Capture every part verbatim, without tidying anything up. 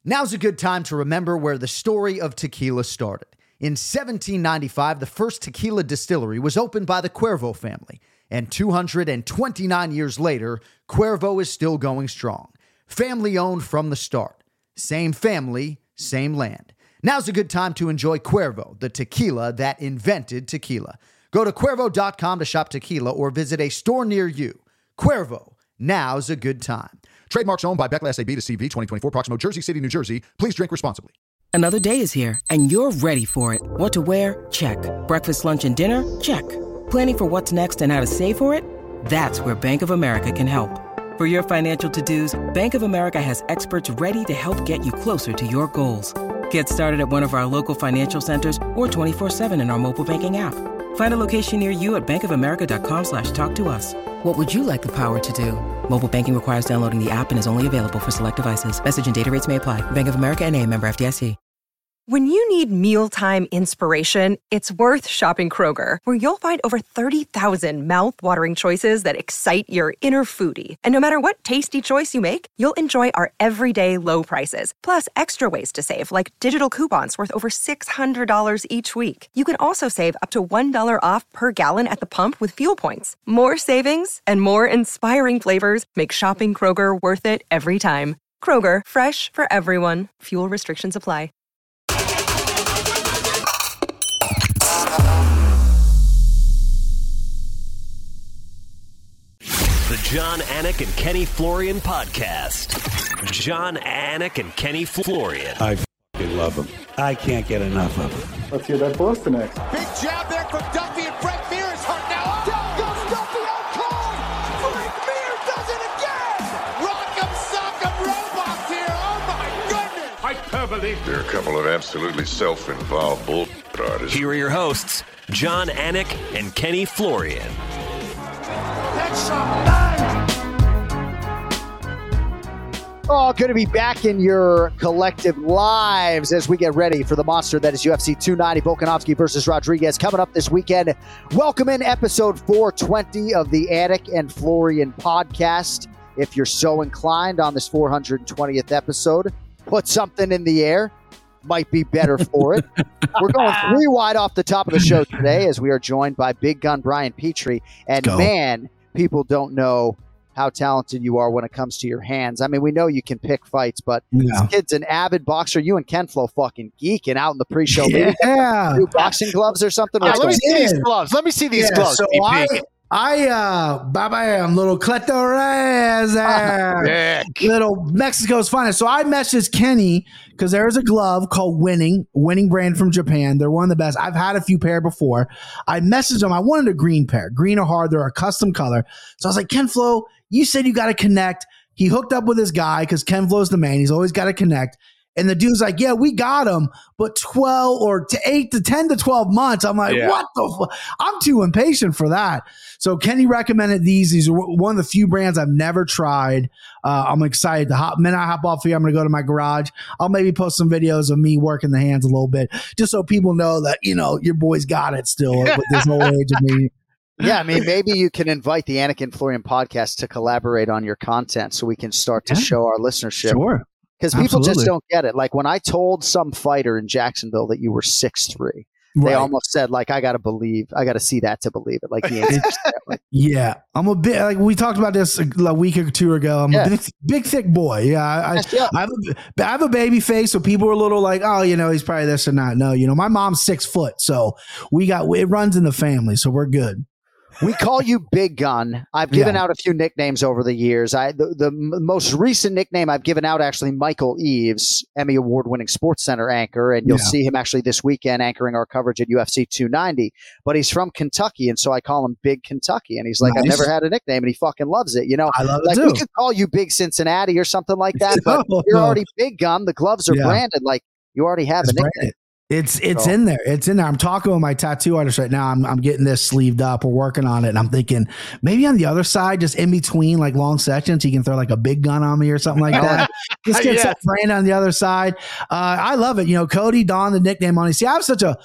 Now's a good time to remember where the story of tequila started. In seventeen ninety-five, the first tequila distillery was opened by the Cuervo family, and two hundred twenty-nine years later, Cuervo is still going strong. Family-owned from the start. Same family, same land. Now's a good time to enjoy Cuervo, the tequila that invented tequila. Go to Cuervo dot com to shop tequila or visit a store near you. Cuervo, now's a good time. Trademarks owned by Beckley S A B to C V twenty twenty-four, Proximo, Jersey City, New Jersey. Please drink responsibly. Another day is here, and you're ready for it. What to wear? Check. Breakfast, lunch, and dinner? Check. Planning for what's next and how to save for it? That's where Bank of America can help. For your financial to-dos, Bank of America has experts ready to help get you closer to your goals. Get started at one of our local financial centers or twenty-four seven in our mobile banking app. Find a location near you at bankofamerica.com slash talk to us. What would you like the power to do? Mobile banking requires downloading the app and is only available for select devices. Message and data rates may apply. Bank of America N A, member F D I C. When you need mealtime inspiration, it's worth shopping Kroger, where you'll find over thirty thousand mouth-watering choices that excite your inner foodie. And no matter what tasty choice you make, you'll enjoy our everyday low prices, plus extra ways to save, like digital coupons worth over six hundred dollars each week. You can also save up to one dollar off per gallon at the pump with fuel points. More savings and more inspiring flavors make shopping Kroger worth it every time. Kroger, fresh for everyone. Fuel restrictions apply. The John Anik and Kenny Florian podcast. John Anik and Kenny Florian. I f***ing love them. I can't get enough of them. Let's hear that Boston next. Big jab there from Duffy, and Frank Mir is hurt now. Oh, down goes Duffy, out cold. Frank Mir does it again. Rock'em sock'em robots here. Oh my goodness. Hyperbole. They're a couple of absolutely self-involved bull artists. Here are your hosts, John Anik and Kenny Florian. That's some Oh, good to be back in your collective lives as we get ready for the monster that is U F C two ninety, Volkanovski versus Rodriguez, coming up this weekend. Welcome in episode four twenty of the Anik and Florian podcast. If you're so inclined on this four hundred twentieth episode, put something in the air. Might be better for it. We're going three wide off the top of the show today as we are joined by Big Gun Brian Petrie. And man, people don't know how talented you are when it comes to your hands. I mean, we know you can pick fights, but yeah. This kid's an avid boxer. You and Ken Flo fucking geeking out in the pre-show. Yeah. Maybe new boxing gloves or something. Yeah, let me see in. these gloves. Let me see these yeah, gloves. So I, I, uh, bye-bye, little clitoris, uh, little Mexico's finest. So I messaged Kenny because there is a glove called Winning, Winning brand from Japan. They're one of the best. I've had a few pair before. I messaged them. I wanted a green pair, green or hard. They're a custom color. So I was like, Ken Flo, you said you got to connect. He hooked up with his guy because Ken Flo's the man. He's always got to connect. And the dude's like, yeah, we got him, but twelve or to eight to ten to twelve months. I'm like, yeah. What the fuck? I'm too impatient for that. So Kenny recommended these. These are one of the few brands I've never tried. Uh, I'm excited to hop. Minute I hop off here, I'm going to go to my garage. I'll maybe post some videos of me working the hands a little bit, just so people know that, you know, your boy's got it still with this old age of me. Yeah, I mean, maybe you can invite the Anik and Florian podcast to collaborate on your content so we can start to yeah. show our listenership. Sure. Because people just don't get it. Like when I told some fighter in Jacksonville that you were six three, right. They almost said, like, I got to believe, I got to see that to believe it. Like, the like, yeah, I'm a bit like we talked about this a, a week or two ago. I'm yeah. a big, big, thick boy. Yeah, I, I, yeah. I, have a, I have a baby face, so people are a little like, oh, you know, he's probably this or not. No, you know, my mom's six foot, so we got it runs in the family, so we're good. We call you Big Gun. I've given yeah. out a few nicknames over the years. I the, the most recent nickname I've given out, actually, Michael Eaves, Emmy Award-winning Sports Center anchor, and you'll yeah. see him actually this weekend anchoring our coverage at U F C two ninety. But he's from Kentucky, and so I call him Big Kentucky. And he's like, nice. I've never had a nickname, and he fucking loves it. You know, I love like it too. We could call you Big Cincinnati or something like that, but oh, you're no. already Big Gun. The gloves are yeah. branded. Like you already have That's a nickname. Branded. It's it's so. in there. It's in there. I'm talking with my tattoo artist right now. I'm I'm getting this sleeved up. We're working on it. And I'm thinking maybe on the other side, just in between like long sections, he can throw like a big gun on me or something like that. Just get yes. some brand on the other side. Uh, I love it. You know, Cody, Don, the nickname on it. See, I have such a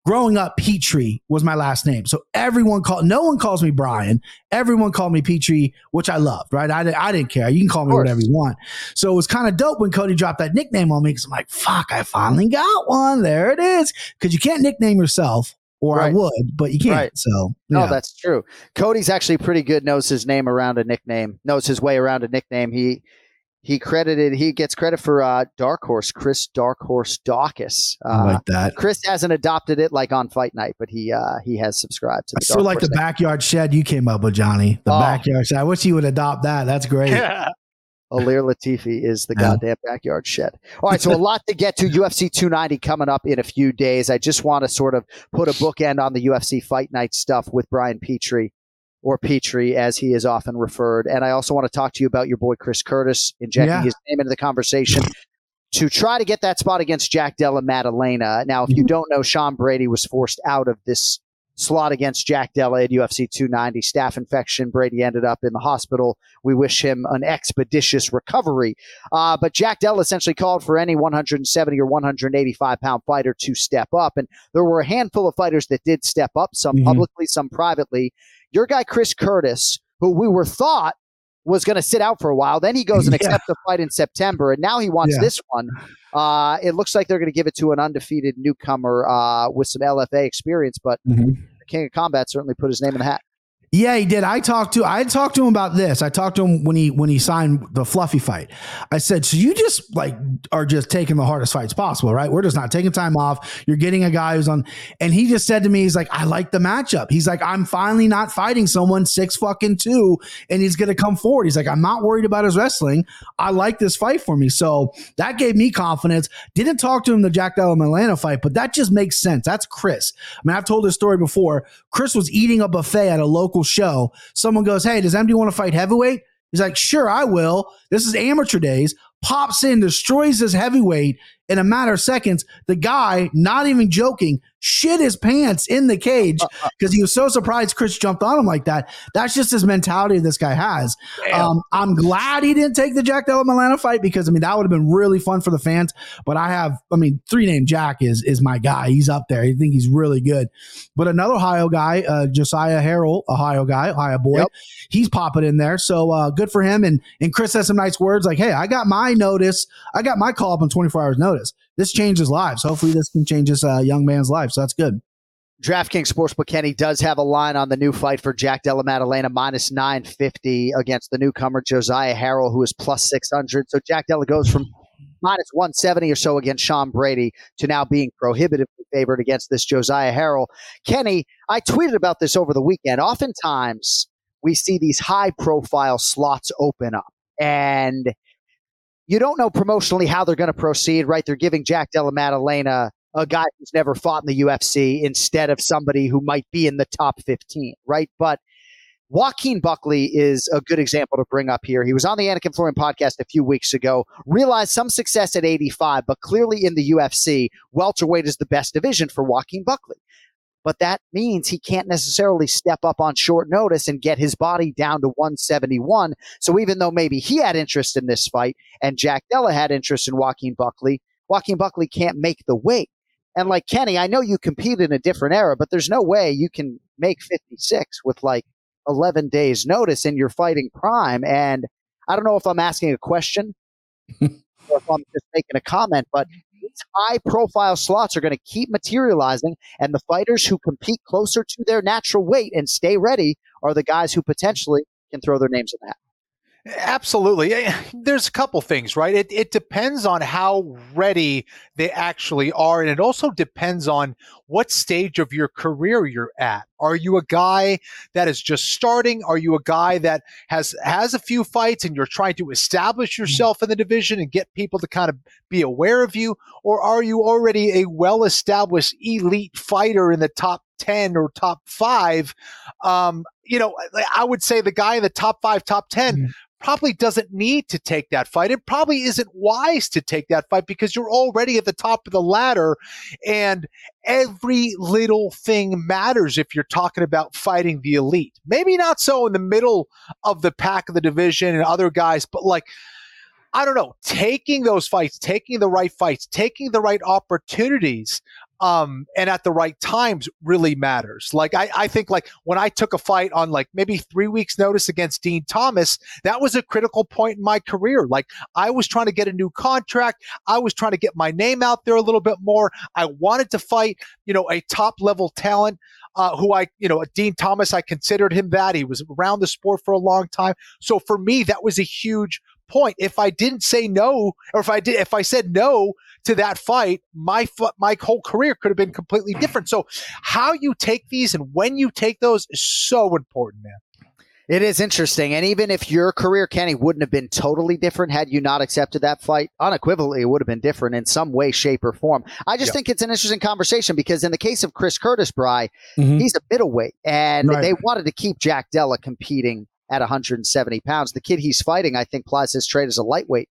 growing up, Petrie was my last name. So everyone called, no one calls me Brian. Everyone called me Petrie, which I loved, right? I, I didn't care. You can call me whatever you want. So it was kind of dope when Cody dropped that nickname on me because I'm like, fuck, I finally got one. There it is. Because you can't nickname yourself, or right. I would, but you can't. Right. So, yeah. No, that's true. Cody's actually pretty good, knows his name around a nickname, knows his way around a nickname. He He credited, he gets credit for uh, Dark Horse, Chris Dark Horse Dawkins. Uh, I like that. Chris hasn't adopted it like on Fight Night, but he uh, he has subscribed to the I still like the name. Backyard Shed you came up with, Johnny. The oh. Backyard Shed. I wish you would adopt that. That's great. Yeah. Alir Latifi is the yeah. goddamn Backyard Shed. All right, so a lot to get to. U F C two ninety coming up in a few days. I just want to sort of put a bookend on the U F C Fight Night stuff with Brian Petrie. Or Petrie, as he is often referred. And I also want to talk to you about your boy Chris Curtis, injecting yeah. his name into the conversation to try to get that spot against Jack Della Maddalena. Now, if you don't know, Sean Brady was forced out of this slot against Jack Della at U F C two ninety. Staph infection. Brady ended up in the hospital. We wish him an expeditious recovery. Uh, but Jack Della essentially called for any one seventy or one eighty-five pound fighter to step up. And there were a handful of fighters that did step up, some mm-hmm. publicly, some privately. Your guy, Chris Curtis, who we were thought was going to sit out for a while, then he goes and yeah. accepts a fight in September, and now he wants yeah. this one. Uh, it looks like they're going to give it to an undefeated newcomer uh, with some L F A experience, but mm-hmm. the King of Combat certainly put his name in the hat. Yeah, he did. I talked to I talked to him about this. I talked to him when he when he signed the Fluffy fight. I said, so you just like are just taking the hardest fights possible, right? We're just not taking time off. You're getting a guy who's on, and he just said to me, he's like, I like the matchup. He's like, I'm finally not fighting someone six fucking two, and he's gonna come forward. He's like, I'm not worried about his wrestling. I like this fight for me. So that gave me confidence. Didn't talk to him the Jack Della Maddalena fight, but that just makes sense. That's Chris. I mean, I've told this story before. Chris was eating a buffet at a local show. Someone goes, hey, does M D want to fight heavyweight? He's like, sure, I will. This is amateur days. Pops in, destroys his heavyweight in a matter of seconds. The guy, not even joking, shit his pants in the cage because he was so surprised Chris jumped on him like that. That's just his mentality this guy has. Um, I'm glad he didn't take the Jack Della Maddalena fight because, I mean, that would have been really fun for the fans. But I have, I mean, three-name Jack is is my guy. He's up there. I think he's really good. But another Ohio guy, uh, Josiah Harrell, Ohio guy, Ohio boy, yep. he's popping in there. So uh, good for him. And, and Chris has some nice words like, hey, I got my notice. I got my call up on twenty-four hours notice. This changes lives. Hopefully this can change this uh, young man's life. So that's good. DraftKings Sportsbook Kenny does have a line on the new fight for Jack Della Maddalena, minus nine fifty against the newcomer Josiah Harrell, who is plus six hundred. So Jack Della goes from minus one seventy or so against Sean Brady to now being prohibitively favored against this Josiah Harrell. Kenny, I tweeted about this over the weekend. Oftentimes we see these high-profile slots open up, and you don't know promotionally how they're going to proceed, right? They're giving Jack Della Maddalena a guy who's never fought in the U F C instead of somebody who might be in the top fifteen, right? But Joaquin Buckley is a good example to bring up here. He was on the Anik and Florian podcast a few weeks ago, realized some success at eighty-five, but clearly in the U F C, welterweight is the best division for Joaquin Buckley. But that means he can't necessarily step up on short notice and get his body down to one seventy-one. So even though maybe he had interest in this fight and Jack Della had interest in Joaquin Buckley, Joaquin Buckley can't make the weight. And like Kenny, I know you compete in a different era, but there's no way you can make fifty-six with like eleven days notice in your fighting prime. And I don't know if I'm asking a question or if I'm just making a comment, but these high-profile slots are going to keep materializing, and the fighters who compete closer to their natural weight and stay ready are the guys who potentially can throw their names in the hat. Absolutely. There's a couple things, right? It it depends on how ready they actually are. And it also depends on what stage of your career you're at. Are you a guy that is just starting? Are you a guy that has, has a few fights and you're trying to establish yourself in the division and get people to kind of be aware of you? Or are you already a well-established elite fighter in the top ten or top five? Um, you know, I would say the guy in the top five, top ten, mm-hmm. probably doesn't need to take that fight. It probably isn't wise to take that fight because you're already at the top of the ladder, and every little thing matters if you're talking about fighting the elite. Maybe not so in the middle of the pack of the division and other guys, but like, I don't know, taking those fights, taking the right fights, taking the right opportunities um, and at the right times really matters. Like I, I think like when I took a fight on like maybe three weeks notice against Dean Thomas, that was a critical point in my career. Like I was trying to get a new contract. I was trying to get my name out there a little bit more. I wanted to fight, you know, a top level talent. Uh, who I, you know, Dean Thomas, I considered him that. He was around the sport for a long time. So for me, that was a huge point. If I didn't say no, or if I did, if I said no to that fight, my my whole career could have been completely different. So how you take these and when you take those is so important, man. It is interesting. And even if your career, Kenny, wouldn't have been totally different had you not accepted that fight, unequivocally, it would have been different in some way, shape, or form. I just yep. think it's an interesting conversation because in the case of Chris Curtis, Bry, mm-hmm. he's a middleweight. And right. they wanted to keep Jack Della competing at one hundred seventy pounds. The kid he's fighting, I think, plies his trade as a lightweight.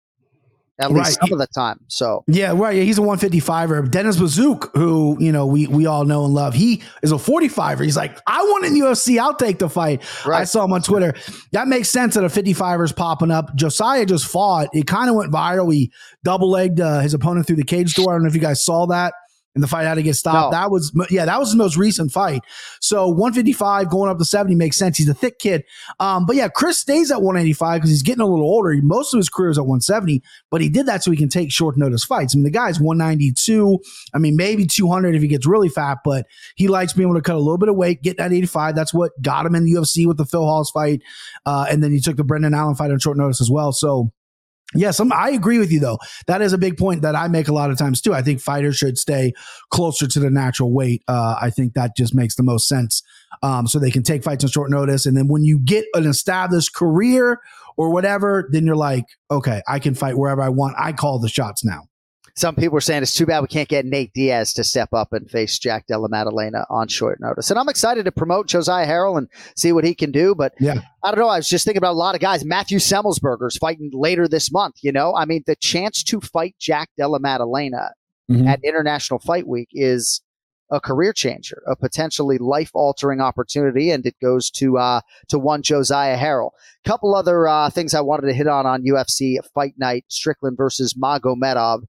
At least right. some of the time. So yeah, right. Yeah, he's a one fifty-fiver. Dennis Bazook, who you know we we all know and love, he is a forty-fiver. He's like, I want in U F C. I'll take the fight. Right. I saw him on Twitter. That makes sense that a fifty-fiver is popping up. Josiah just fought. It kind of went viral. He double legged uh, his opponent through the cage door. I don't know if you guys saw that. And the fight had to get stopped. No. That was, yeah, that was the most recent fight. So one fifty-five going up to seventy makes sense. He's a thick kid. Um, but yeah, Chris stays at one eighty-five because he's getting a little older. Most of his career is at one seventy, but he did that so he can take short notice fights. I mean, the guy's one ninety-two. I mean, maybe two hundred if he gets really fat, but he likes being able to cut a little bit of weight, get that eighty-five. That's what got him in the U F C with the Phil Halls fight. Uh, and then he took the Brendan Allen fight on short notice as well. So, yes, I'm, I agree with you, though. That is a big point that I make a lot of times, too. I think fighters should stay closer to the natural weight. Uh, I think that just makes the most sense um, so they can take fights on short notice. And then when you get an established career or whatever, then you're like, okay, I can fight wherever I want. I call the shots now. Some people are saying it's too bad we can't get Nate Diaz to step up and face Jack Della Maddalena on short notice. And I'm excited to promote Josiah Harrell and see what he can do. But yeah. I don't know. I was just thinking about a lot of guys. Matthew Semmelsberger's fighting later this month. You know, I mean, the chance to fight Jack Della Maddalena mm-hmm. at International Fight Week is a career changer, a potentially life-altering opportunity, and it goes to uh, to one Josiah Harrell. Couple other uh, things I wanted to hit on on U F C Fight Night: Strickland versus Magomedov.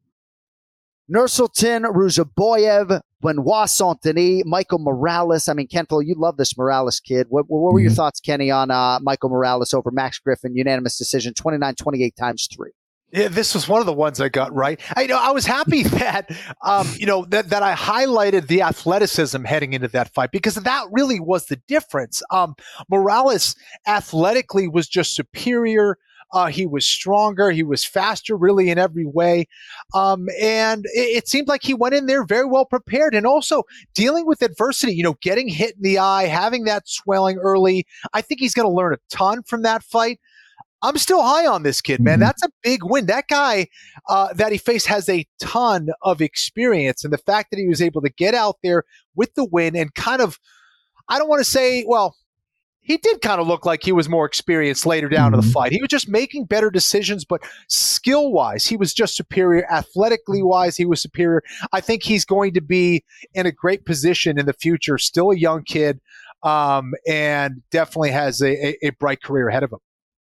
Nursultan Ruzaboyev, Benoit Saint-Denis, Michael Morales. I mean, Ken, you love this Morales kid. What, what were mm-hmm. your thoughts, Kenny, on uh, Michael Morales over Max Griffin? Unanimous decision, twenty-nine twenty-eight times three. Yeah, this was one of the ones I got right. I you know I was happy that um, you know that that I highlighted the athleticism heading into that fight because that really was the difference. Um, Morales athletically was just superior. Uh, he was stronger. He was faster, really, in every way. Um, and it, it seemed like he went in there very well prepared and also dealing with adversity, you know, getting hit in the eye, having that swelling early. I think he's going to learn a ton from that fight. I'm still high on this kid, man. That's a big win. That guy uh, that he faced has a ton of experience. And the fact that he was able to get out there with the win and kind of, I don't want to say, well, he did kind of look like he was more experienced later down mm-hmm. in the fight. He was just making better decisions, but skill-wise, he was just superior. Athletically-wise, he was superior. I think he's going to be in a great position in the future. Still a young kid, um, and definitely has a, a, a bright career ahead of him.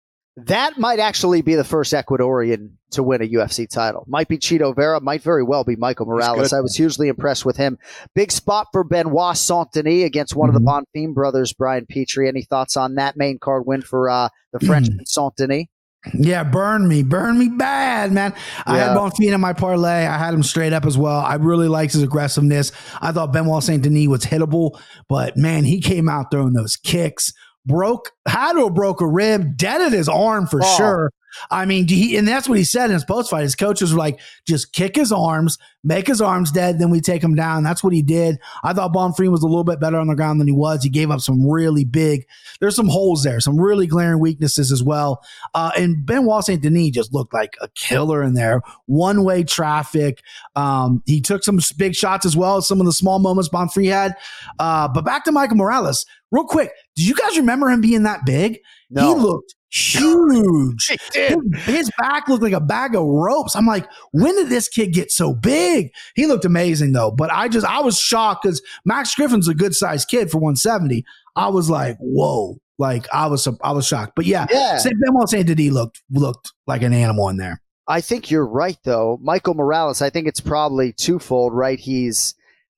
That might actually be the first Ecuadorian to win a U F C title. Might be Chito Vera, might very well be Michael Morales. I was hugely impressed with him. Big spot for Benoit Saint-Denis against one mm-hmm. of the Bonfim brothers, Brian Petrie. Any thoughts on that main card win for uh, the Frenchman mm. Saint-Denis? Yeah, burn me. Burn me bad, man. Yeah. I had Bonfim in my parlay. I had him straight up as well. I really liked his aggressiveness. I thought Benoit Saint-Denis was hittable, but man, he came out throwing those kicks. Broke, had to have broke a rib, deaded his arm for oh. sure. I mean, he, and that's what he said in his post-fight. His coaches were like, just kick his arms, make his arms dead, then we take him down. That's what he did. I thought Bonfim was a little bit better on the ground than he was. He gave up some really big, there's some holes there, some really glaring weaknesses as well. Uh, and Benoit Saint-Denis just looked like a killer in there. One-way traffic. Um, he took some big shots as well as some of the small moments Bonfim had. Uh, but back to Michael Morales. Real quick, do you guys remember him being that big? No. He looked huge. He did. His, his back looked like a bag of ropes. I'm like, when did this kid get so big? He looked amazing, though. But I just, I was shocked because Max Griffin's a good-sized kid for one seventy. I was like, whoa. Like, I was I was shocked. But yeah, yeah. Benoit Saint-Denis looked, looked like an animal in there. I think you're right, though. Michael Morales, I think it's probably twofold, right? He's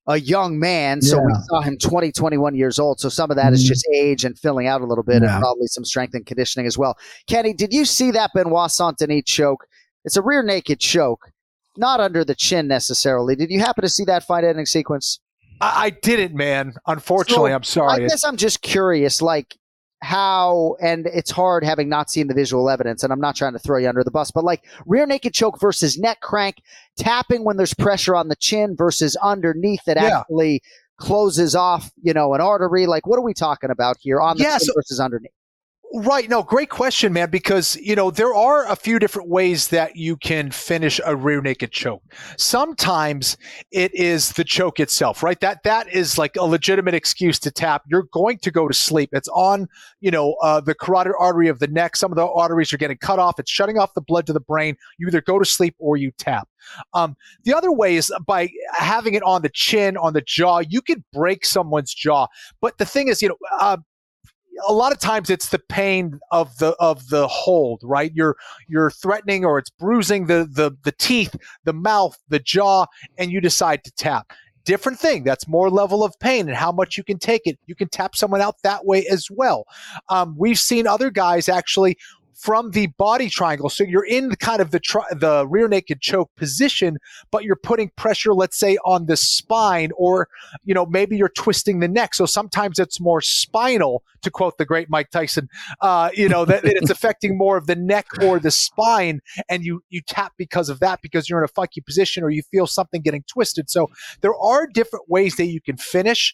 a young man. So Yeah. we saw him twenty, twenty-one years old. So some of that is Mhm. just age and filling out a little bit Yeah. and probably some strength and conditioning as well. Kenny, did you see that Benoit Saint-Denis choke? It's a rear naked choke, not under the chin necessarily. Did you happen to see that fight ending sequence? I, I didn't, man. Unfortunately, So, I'm sorry. I guess I'm just curious, like how, and it's hard having not seen the visual evidence, and I'm not trying to throw you under the bus, but like rear naked choke versus neck crank, tapping when there's pressure on the chin versus underneath that Yeah. actually closes off, you know, an artery. Like, what are we talking about here on the Yeah, chin so- versus underneath? Right. No, great question, man, because, you know, there are a few different ways that you can finish a rear naked choke. Sometimes it is the choke itself, right? That that is like a legitimate excuse to tap. You're going to go to sleep. It's on, you know, uh, the carotid artery of the neck. Some of the arteries are getting cut off. It's shutting off the blood to the brain. You either go to sleep or you tap. Um, the other way is by having it on the chin, on the jaw. You could break someone's jaw. But the thing is, you know, uh, a lot of times it's the pain of the of the hold, right? You're you're threatening or it's bruising the the the teeth, the mouth, the jaw, and you decide to tap. Different thing. That's more level of pain and how much you can take it. You can tap someone out that way as well. Um, we've seen other guys actually from the body triangle. So you're in the kind of the tri- the rear naked choke position, but you're putting pressure, let's say, on the spine, or, you know, maybe you're twisting the neck. So sometimes it's more spinal, to quote the great Mike Tyson, uh, you know, that, that it's affecting more of the neck or the spine, and you you tap because of that, because you're in a funky position or you feel something getting twisted. So there are different ways that you can finish.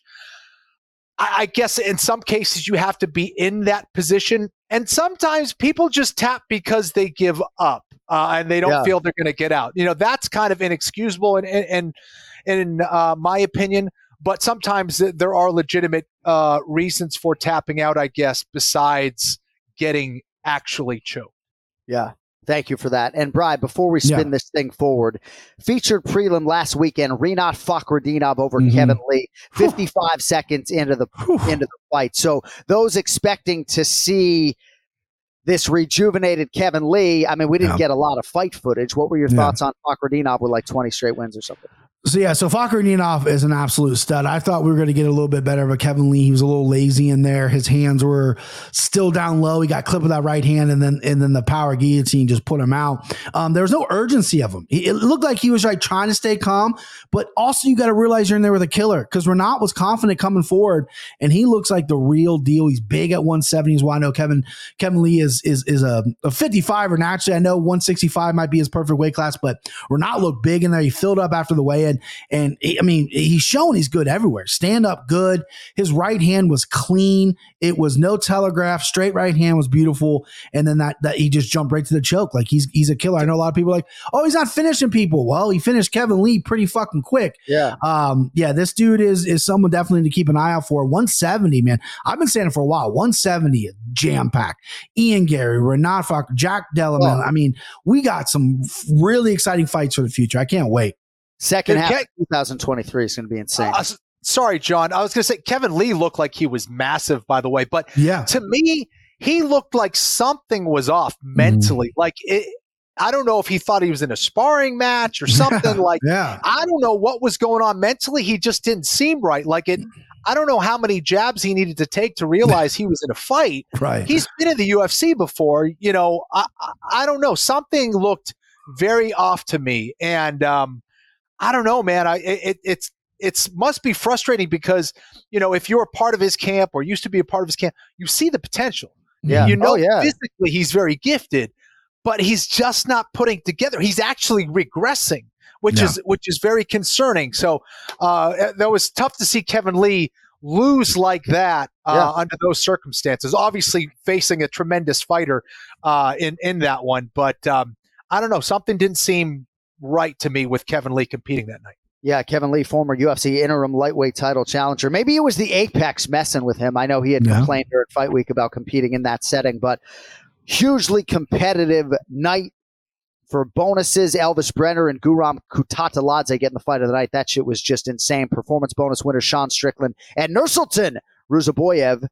I, I guess in some cases you have to be in that position. And sometimes people just tap because they give up uh, and they don't Yeah. feel they're going to get out. You know, that's kind of inexcusable in, in, in, in uh, my opinion. But sometimes there are legitimate uh, reasons for tapping out, I guess, besides getting actually choked. Yeah. Thank you for that. And Bri, before we spin Yeah. this thing forward, featured prelim last weekend, Rinat Fakhretdinov over Mhm. Kevin Lee, fifty-five seconds into the into the fight. So those expecting to see this rejuvenated Kevin Lee, I mean, we didn't Yeah. get a lot of fight footage. What were your Yeah. thoughts on Fakhretdinov with like twenty straight wins or something? So yeah, so Fakhretdinov is an absolute stud. I thought we were going to get a little bit better, but Kevin Lee, he was a little lazy in there. His hands were still down low. He got clipped with that right hand, and then and then the power guillotine just put him out. Um, there was no urgency of him. It looked like he was like trying to stay calm, but also you got to realize you're in there with a killer, because Rinat was confident coming forward, and he looks like the real deal. He's big at one seventy. Well, I know Kevin Kevin Lee is is is a, a fifty-five-er naturally. I know one sixty-five might be his perfect weight class, but Rinat looked big in there. He filled up after the weigh-in. And he, I mean, he's shown he's good everywhere. Stand up good. His right hand was clean. It was no telegraph. Straight right hand was beautiful. And then that that he just jumped right to the choke. Like he's he's a killer. I know a lot of people are like, oh, he's not finishing people. Well, he finished Kevin Lee pretty fucking quick. Yeah. Um, yeah, this dude is is someone definitely to keep an eye out for. one seventy, man. I've been saying it for a while. one seventy, jam packed. Ian Gary, Rinat Fakhr, Jack Delaman. Oh. I mean, we got some really exciting fights for the future. I can't wait. Second Dude, half Ke- of twenty twenty-three is going to be insane. Uh, s- sorry, John. I was going to say Kevin Lee looked like he was massive, by the way, but Yeah. to me, he looked like something was off mentally. Like it, I don't know if he thought he was in a sparring match or something. like Yeah. I don't know what was going on mentally. He just didn't seem right. Like it. I don't know how many jabs he needed to take to realize he was in a fight. Right. He's been in the U F C before. You know, I, I, I don't know. Something looked very off to me, and um, I don't know, man. I it, it's it's must be frustrating because, you know, if you're a part of his camp or used to be a part of his camp, you see the potential. Yeah. You know, Oh, yeah. physically he's very gifted, but he's just not putting together. He's actually regressing, which Yeah. is which is very concerning. So uh, that was tough to see Kevin Lee lose like that uh, Yeah. under those circumstances. Obviously facing a tremendous fighter uh, in in that one, but um, I don't know. Something didn't seem right to me with Kevin Lee competing that night. Yeah, Kevin Lee, former U F C interim lightweight title challenger. Maybe it was the Apex messing with him. I know he had Yeah. complained during Fight Week about competing in that setting, but hugely competitive night for bonuses. Elvis Brenner and Guram Kutateladze getting the fight of the night. That shit was just insane. Performance bonus winner Sean Strickland and Nursultan Ruzaboyev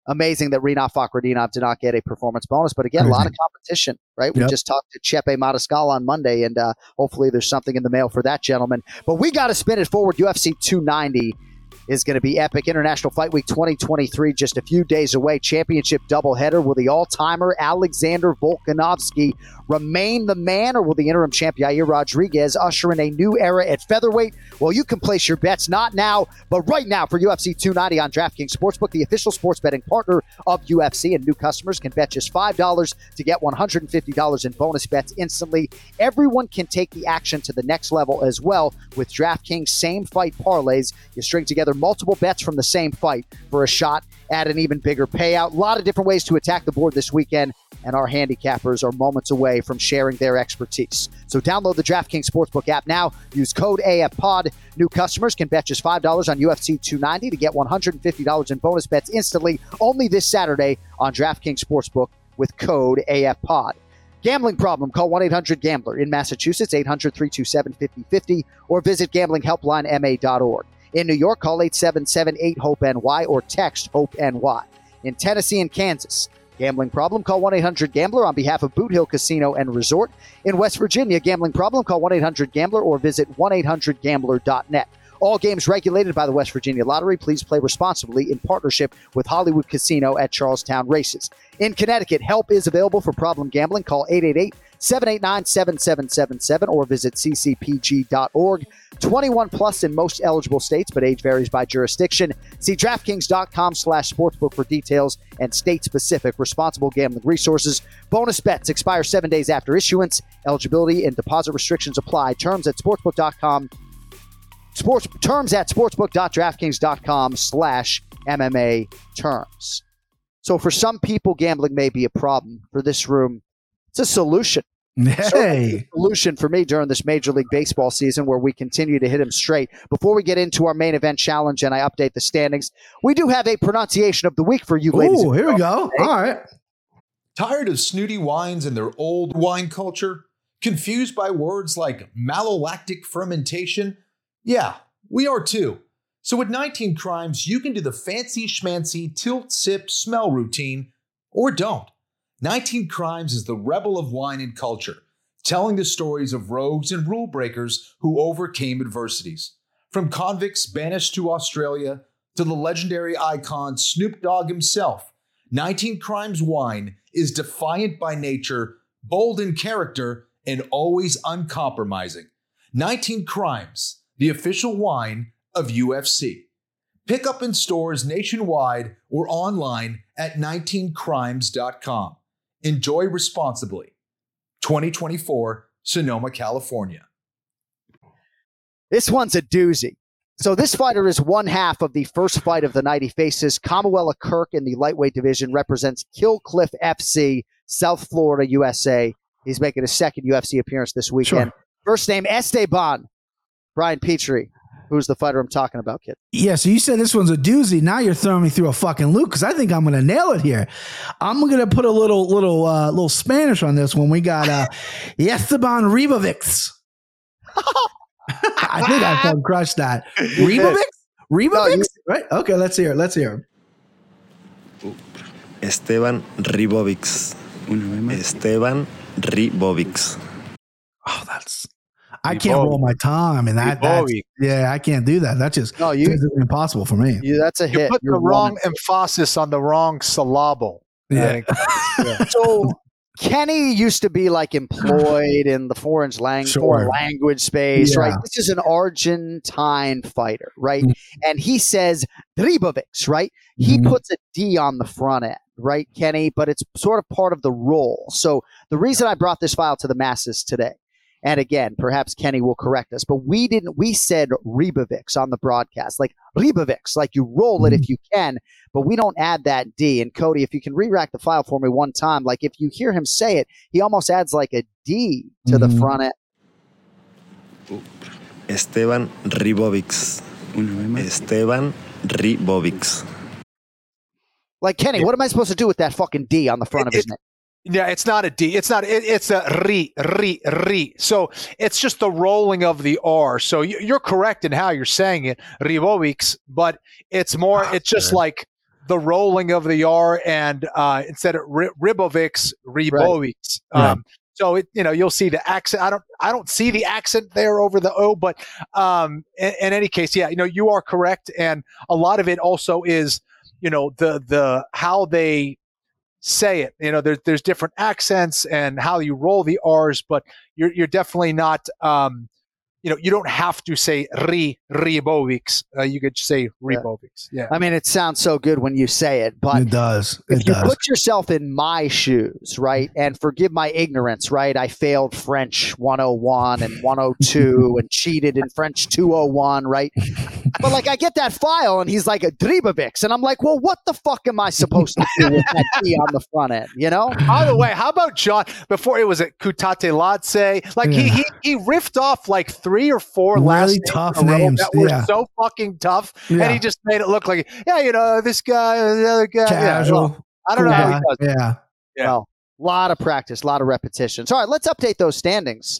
amazing that Rinat Fakhretdinov did not get a performance bonus. But again, a lot of competition, right? We Yep. just talked to Chepe Mariscal on Monday, and uh, hopefully there's something in the mail for that gentleman. But we got to spin it forward. U F C two ninety is going to be epic. International Fight Week twenty twenty-three, just a few days away. Championship doubleheader. Will the all-timer Alexander Volkanovski remain the man, or will the interim champ Yair Rodriguez usher in a new era at featherweight? Well, you can place your bets not now, but right now for U F C two ninety on DraftKings Sportsbook, the official sports betting partner of U F C, and new customers can bet just five dollars to get one hundred fifty dollars in bonus bets instantly. Everyone can take the action to the next level as well with DraftKings same fight parlays. You string together multiple bets from the same fight for a shot at an even bigger payout. A lot of different ways to attack the board this weekend, and our handicappers are moments away from sharing their expertise. So download the DraftKings Sportsbook app now. Use code A F P O D. New customers can bet just five dollars on U F C two ninety to get one hundred fifty dollars in bonus bets instantly only this Saturday on DraftKings Sportsbook with code A F P O D. Gambling problem? Call one eight hundred gambler. In Massachusetts, eight hundred, three two seven, five oh five oh or visit gambling helpline m a dot org. In New York, call eight seven seven eight hope N Y or text HOPE-NY. In Tennessee and Kansas, gambling problem? Call one eight hundred gambler on behalf of Boot Hill Casino and Resort. In West Virginia, gambling problem? Call one eight hundred gambler or visit one eight hundred gambler dot net. All games regulated by the West Virginia Lottery. Please play responsibly in partnership with Hollywood Casino at Charlestown Races. In Connecticut, help is available for problem gambling. Call eight eight eight, seven eight nine, seven seven seven seven or visit c c p g dot org. twenty-one plus in most eligible states, but age varies by jurisdiction. See DraftKings.com slash sportsbook for details and state-specific responsible gambling resources. Bonus bets expire seven days after issuance. Eligibility and deposit restrictions apply. Terms at sportsbook dot com. Sports terms at sportsbook.draftkings.com slash MMA terms. So for some people, gambling may be a problem. For this room, it's a solution. Hey. A solution for me during this Major League Baseball season where we continue to hit them straight. Before we get into our main event challenge and I update the standings, we do have a pronunciation of the week for you ladies. Oh, here we go. All right. Tired of snooty wines and their old wine culture? Confused by words like malolactic fermentation? Yeah, we are too. So with nineteen Crimes, you can do the fancy schmancy tilt, sip, smell routine, or don't. nineteen Crimes is the rebel of wine and culture, telling the stories of rogues and rule breakers who overcame adversities. From convicts banished to Australia to the legendary icon Snoop Dogg himself, nineteen Crimes wine is defiant by nature, bold in character, and always uncompromising. nineteen Crimes, the official wine of U F C. Pick up in stores nationwide or online at nineteen crimes dot com. Enjoy responsibly. twenty twenty-four, Sonoma, California. This one's a doozy. So this fighter is one half of the first fight of the night. He faces Kamuela Kirk in the lightweight division, represents Killcliff F C, South Florida, U S A. He's making a second U F C appearance this weekend. Sure. First name, Esteban Brian Petrie. Who's the fighter I'm talking about, kid? Yeah, so you said this one's a doozy. Now you're throwing me through a fucking loop because I think I'm going to nail it here. I'm going to put a little little uh, little Spanish on this one. We got uh, Esteban Ribovics. I think I can crush that. Ribovics? Ribovics? No, you- right? Okay, let's hear it. Let's hear it. Esteban Ribovics. Esteban Ribovics. Oh, that's... I can't roll my tongue. I mean, that, that's, yeah, I can't do that. That's just no, you, impossible for me. You, that's a you hit. Put You're the wrong emphasis on the wrong syllable. Yeah. yeah. So Kenny used to be like employed in the foreign language, sure. foreign language space, yeah. right? This is an Argentine fighter, right? Mm-hmm. And he says Ribovics, right? He mm-hmm. puts a D on the front end, right, Kenny? But it's sort of part of the role. So the reason I brought this file to the masses today, and again, perhaps Kenny will correct us, but we didn't, we said Ribovics on the broadcast, like Ribovics, like you roll it if you can, but we don't add that D. And Cody, if you can re-rack the file for me one time, like if you hear him say it, he almost adds like a D to mm-hmm. the front end. Esteban Ribovics. Esteban Ribovics. Like, Kenny, yeah. what am I supposed to do with that fucking D on the front it, of his it, name? Yeah, it's not a D. It's not. It, it's a ri, ri, ri. So it's just the rolling of the R. So you're correct in how you're saying it, Ribovics, but it's more. It's just like the rolling of the R and uh, instead of Ri- Ribovics, Ribovics. Right. Um, so it, you know, you'll see the accent. I don't, I don't see the accent there over the O, but um, in, in any case, yeah, you know, you are correct, and a lot of it also is, you know, the the how they say it. You know, there's there's different accents and how you roll the R's, but you're you're definitely not. Um, You know, you don't have to say Ri Ribovics. Uh, you could say Ribovics. Yeah. I mean, it sounds so good when you say it, but it does. It if you does. put yourself in my shoes, right, and forgive my ignorance, right, I failed French one oh one and one oh two and cheated in French two oh one, right? But like, I get that file and he's like a Dribovics, and I'm like, well, what the fuck am I supposed to do with that T on the front end? You know. By the way, how about John? Before it was at Kutate Latse, like yeah. he he he riffed off like three or four really last tough names that were yeah. so fucking tough, yeah. and he just made it look like, yeah, you know, this guy, the other guy, casual. Yeah, well, I don't know yeah. how he does it. Yeah, yeah. Well, a lot of practice, a lot of repetitions. All right, let's update those standings.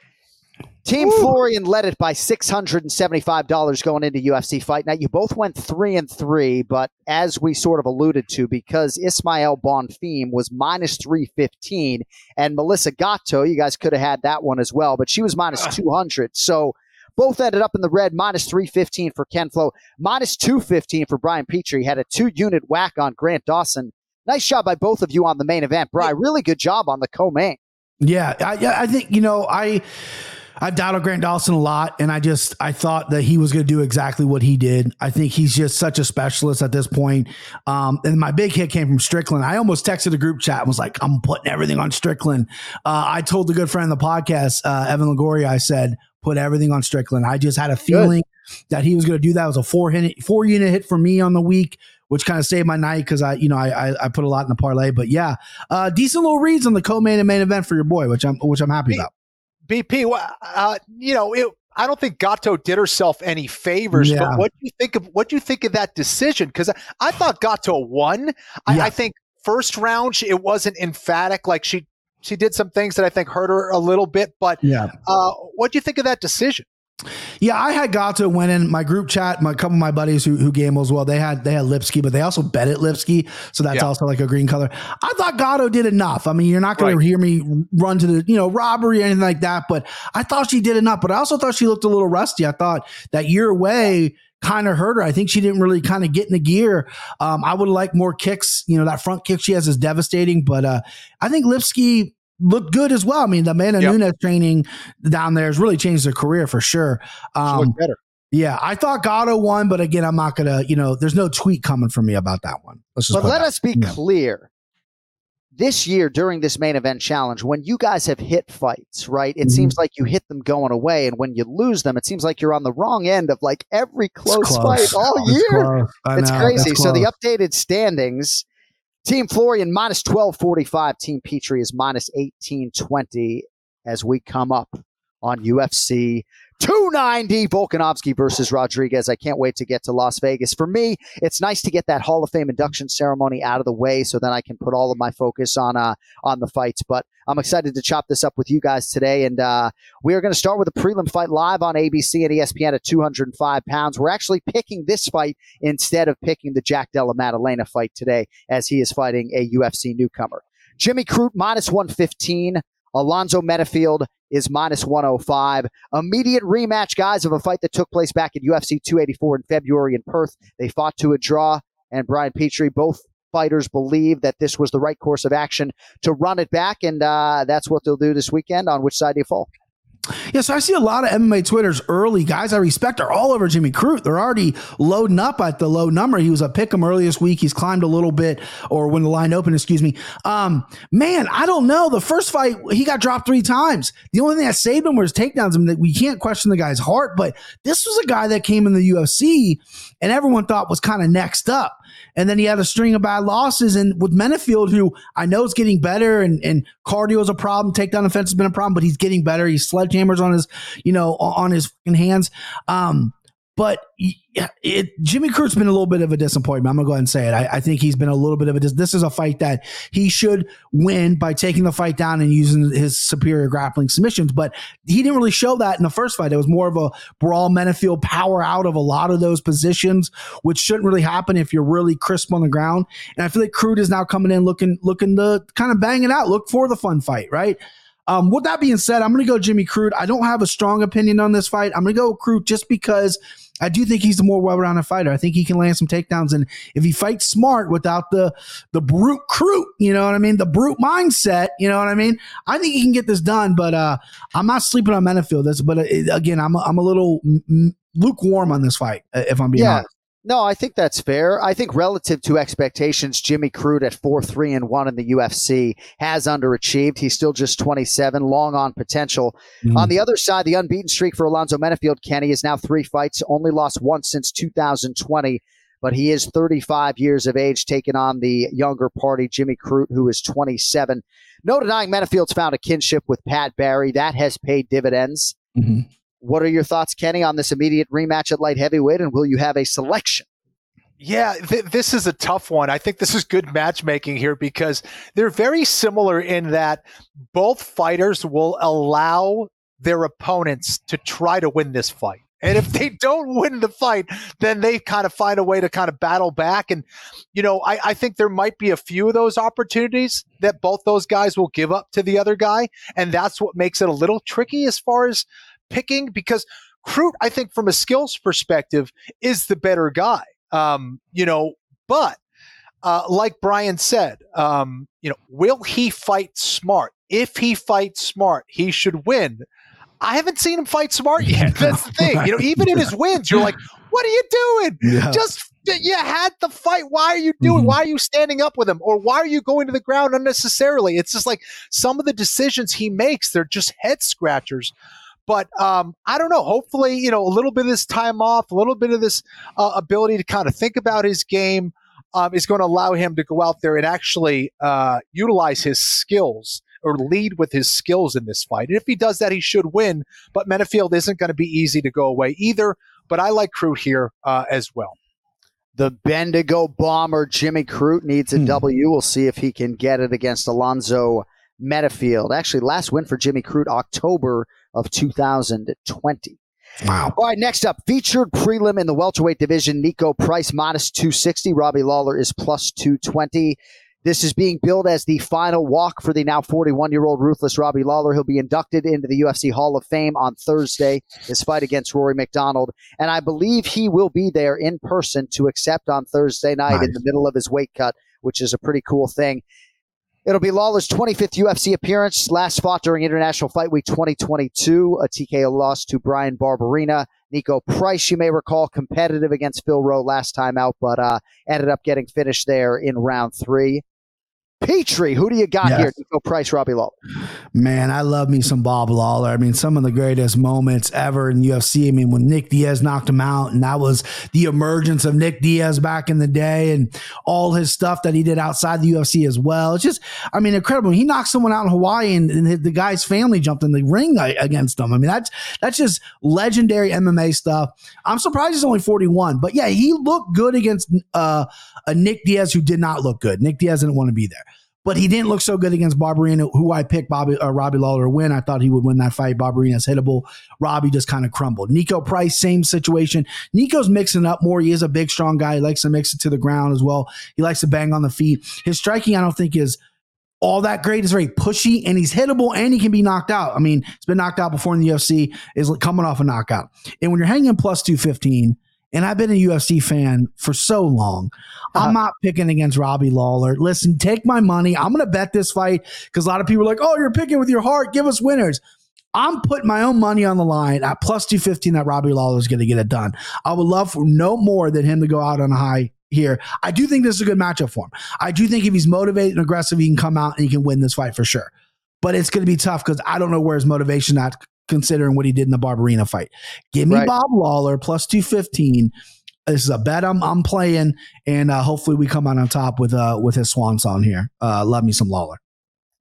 Team Woo. Florian led it by six hundred seventy-five dollars going into U F C Fight Night. You both went three and three, but as we sort of alluded to, because Ismael Bonfim was minus three fifteen, and Melissa Gatto, you guys could have had that one as well, but she was minus two hundred. So both ended up in the red, minus three fifteen for Ken Flo, minus two fifteen for Brian Petrie. Had a two-unit whack on Grant Dawson. Nice job by both of you on the main event. Brian, really good job on the co-main. Yeah, I, I think, you know, I... I've doubted Grant Dawson a lot, and I just I thought that he was going to do exactly what he did. I think he's just such a specialist at this point. Um, and my big hit came from Strickland. I almost texted a group chat and was like, I'm putting everything on Strickland. Uh, I told the good friend of the podcast, uh, Evan Longoria, I said, put everything on Strickland. I just had a feeling good. that he was going to do that. It was a four hit, four unit hit for me on the week, which kind of saved my night because I, you know, I, I I put a lot in the parlay. But yeah, uh, decent little reads on the co-main and main event for your boy, which I'm which I'm happy B- about. B P, uh, you know, it, I don't think Gatto did herself any favors. Yeah. But what do you think of what do you think of that decision? Because I, I thought Gatto won. I, Yeah. I think first round it wasn't emphatic. Like she she did some things that I think hurt her a little bit. But Yeah. uh, what do you think of that decision? Yeah, I had Gatto winning. My group chat, my couple of my buddies who who gamble as well, they had they had Lipsky, but they also bet at Lipsky, so that's Yeah. also like a green color. I thought Gatto did enough. I mean, you're not going Right. to hear me run to the you know robbery or anything like that, but I thought she did enough. But I also thought she looked a little rusty. I thought that year away kind of hurt her. I think she didn't really kind of get in the gear. Um, I would like more kicks. You know, that front kick she has is devastating, but uh, I think Lipsky looked good as well. I mean, the Amanda Yep. Nunes training down there has really changed her career for sure. She Um, looked better. yeah, I thought Gatto won, but again, I'm not gonna, you know, there's no tweet coming from me about that one. Let's just But put let that. us be Yeah. clear. This year, during this main event challenge, when you guys have hit fights, right, it Mhm. seems like you hit them going away. And when you lose them, it seems like you're on the wrong end of like every close, It's close. fight all It's year. close. I It's know, crazy. it's So the close. updated standings, Team Florian minus twelve forty-five, Team Petrie is minus eighteen twenty as we come up on U F C two ninety, Volkanovski versus Rodriguez. I can't wait to get to Las Vegas. For me, it's nice to get that Hall of Fame induction ceremony out of the way so then I can put all of my focus on uh, on the fights. But I'm excited to chop this up with you guys today. And uh, we are going to start with a prelim fight live on A B C and E S P N at two hundred five pounds. We're actually picking this fight instead of picking the Jack Della Maddalena fight today, as he is fighting a U F C newcomer. Jimmy Crute minus one fifteen. Alonzo Metafield is minus one oh five. Immediate rematch, guys, of a fight that took place back at U F C two eighty-four in February in Perth. They fought to a draw, and Brian Petrie, both fighters believe that this was the right course of action to run it back, and uh, that's what they'll do this weekend. On which side do you fall? Yeah, so I see a lot of M M A Twitters early. Guys I respect are all over Jimmy Crute. They're already loading up at the low number. He was a pick 'em early this week. He's climbed a little bit, or when the line opened, excuse me. Um, man, I don't know. The first fight, he got dropped three times. The only thing that saved him was takedowns. I mean, we can't question the guy's heart, but this was a guy that came in the U F C and everyone thought was kind of next up. And then he had a string of bad losses. And with Menifield, who I know is getting better, and, and cardio is a problem, takedown offense has been a problem, but he's getting better. He's sledgehammers on his, you know, on his fucking hands. Um, But it, it, Jimmy Crute's been a little bit of a disappointment. I'm going to go ahead and say it. I, I think he's been a little bit of a dis- This is a fight that he should win by taking the fight down and using his superior grappling submissions. But he didn't really show that in the first fight. It was more of a brawl. Menafield power out of a lot of those positions, which shouldn't really happen if you're really crisp on the ground. And I feel like Crute is now coming in looking, looking to kind of bang it out, look for the fun fight, right? Um, with that being said, I'm going to go Jimmy Crute. I don't have a strong opinion on this fight. I'm going to go Crute just because I do think he's the more well-rounded fighter. I think he can land some takedowns, and if he fights smart without the the brute Crute, you know what I mean, the brute mindset, you know what I mean, I think he can get this done. But uh, I'm not sleeping on Menafield. This, but uh, again, I'm I'm a little m- lukewarm on this fight, if I'm being yeah. honest. No, I think that's fair. I think relative to expectations, Jimmy Crute at four three and one in the U F C has underachieved. He's still just twenty-seven, long on potential. Mm. On the other side, the unbeaten streak for Alonzo Menafield, Kenny, is now three fights, only lost once since two thousand twenty, but he is thirty-five years of age, taking on the younger party, Jimmy Crute, who is twenty-seven. No denying Menafield's found a kinship with Pat Barry. That has paid dividends. Mm-hmm. What are your thoughts, Kenny, on this immediate rematch at light heavyweight, and will you have a selection? Yeah, th- this is a tough one. I think this is good matchmaking here because they're very similar in that both fighters will allow their opponents to try to win this fight. And if they don't win the fight, then they kind of find a way to kind of battle back. And, you know, I, I think there might be a few of those opportunities that both those guys will give up to the other guy. And that's what makes it a little tricky as far as picking, because Crute, I think from a skills perspective, is the better guy. Um, you know, but uh, like Brian said, um, you know, will he fight smart? If he fights smart, he should win. I haven't seen him fight smart yet. That's the thing. You know, even in his wins, you're like, what are you doing? Yeah. Just you had the fight. Why are you doing? Mm-hmm. Why are you standing up with him? Or why are you going to the ground unnecessarily? It's just like some of the decisions he makes, they're just head scratchers. But um, I don't know. Hopefully, you know, a little bit of this time off, a little bit of this uh, ability to kind of think about his game um, is going to allow him to go out there and actually uh, utilize his skills or lead with his skills in this fight. And if he does that, he should win. But Menafield isn't going to be easy to go away either. But I like Crute here uh, as well. The Bendigo bomber, Jimmy Crute, needs a hmm. W. We'll see if he can get it against Alonzo Menafield. Actually, last win for Jimmy Crute, October of two thousand twenty. Wow. All right, next up, featured prelim in the welterweight division, Nico Price, minus two sixty. Robbie Lawler is plus two twenty. This is being billed as the final walk for the now forty-one-year-old ruthless Robbie Lawler. He'll be inducted into the U F C Hall of Fame on Thursday, his fight against Rory McDonald. And I believe he will be there in person to accept on Thursday night nice. in the middle of his weight cut, which is a pretty cool thing. It'll be Lawler's twenty-fifth U F C appearance, last fought during International Fight Week twenty twenty-two, a T K O loss to Brian Barberina. Nico Price, you may recall, competitive against Phil Rowe last time out, but uh, ended up getting finished there in round three. Petrie, who do you got yes. here? Nico Price, Robbie Lawler. Man, I love me some Bob Lawler. I mean, some of the greatest moments ever in U F C. I mean, when Nick Diaz knocked him out, and that was the emergence of Nick Diaz back in the day, and all his stuff that he did outside the U F C as well. It's just, I mean, incredible. He knocked someone out in Hawaii, and, and the guy's family jumped in the ring against him. I mean, that's that's just legendary M M A stuff. I'm surprised he's only forty-one, but yeah, he looked good against uh, a Nick Diaz who did not look good. Nick Diaz didn't want to be there. But he didn't look so good against Barberina, who I picked Bobby, uh, Robbie Lawler to win. I thought he would win that fight. Barberina's hittable. Robbie just kind of crumbled. Nico Price, same situation. Nico's mixing up more. He is a big, strong guy. He likes to mix it to the ground as well. He likes to bang on the feet. His striking, I don't think, is all that great. It's very pushy, and he's hittable, and he can be knocked out. I mean, he's been knocked out before in the U F C, is coming off a knockout. And when you're hanging plus two fifteen, and I've been a U F C fan for so long, uh-huh. I'm not picking against Robbie Lawler. Listen, take my money. I'm going to bet this fight because a lot of people are like, oh, you're picking with your heart. Give us winners. I'm putting my own money on the line at plus two fifteen that Robbie Lawler is going to get it done. I would love for no more than him to go out on a high here. I do think this is a good matchup for him. I do think if he's motivated and aggressive, he can come out and he can win this fight for sure. But it's going to be tough because I don't know where his motivation at, considering what he did in the Barberina fight. Give me right. Bob Lawler plus two fifteen. This is a bet I'm I'm playing, and uh, hopefully we come out on top with uh with his swan song here. Uh, love me some Lawler.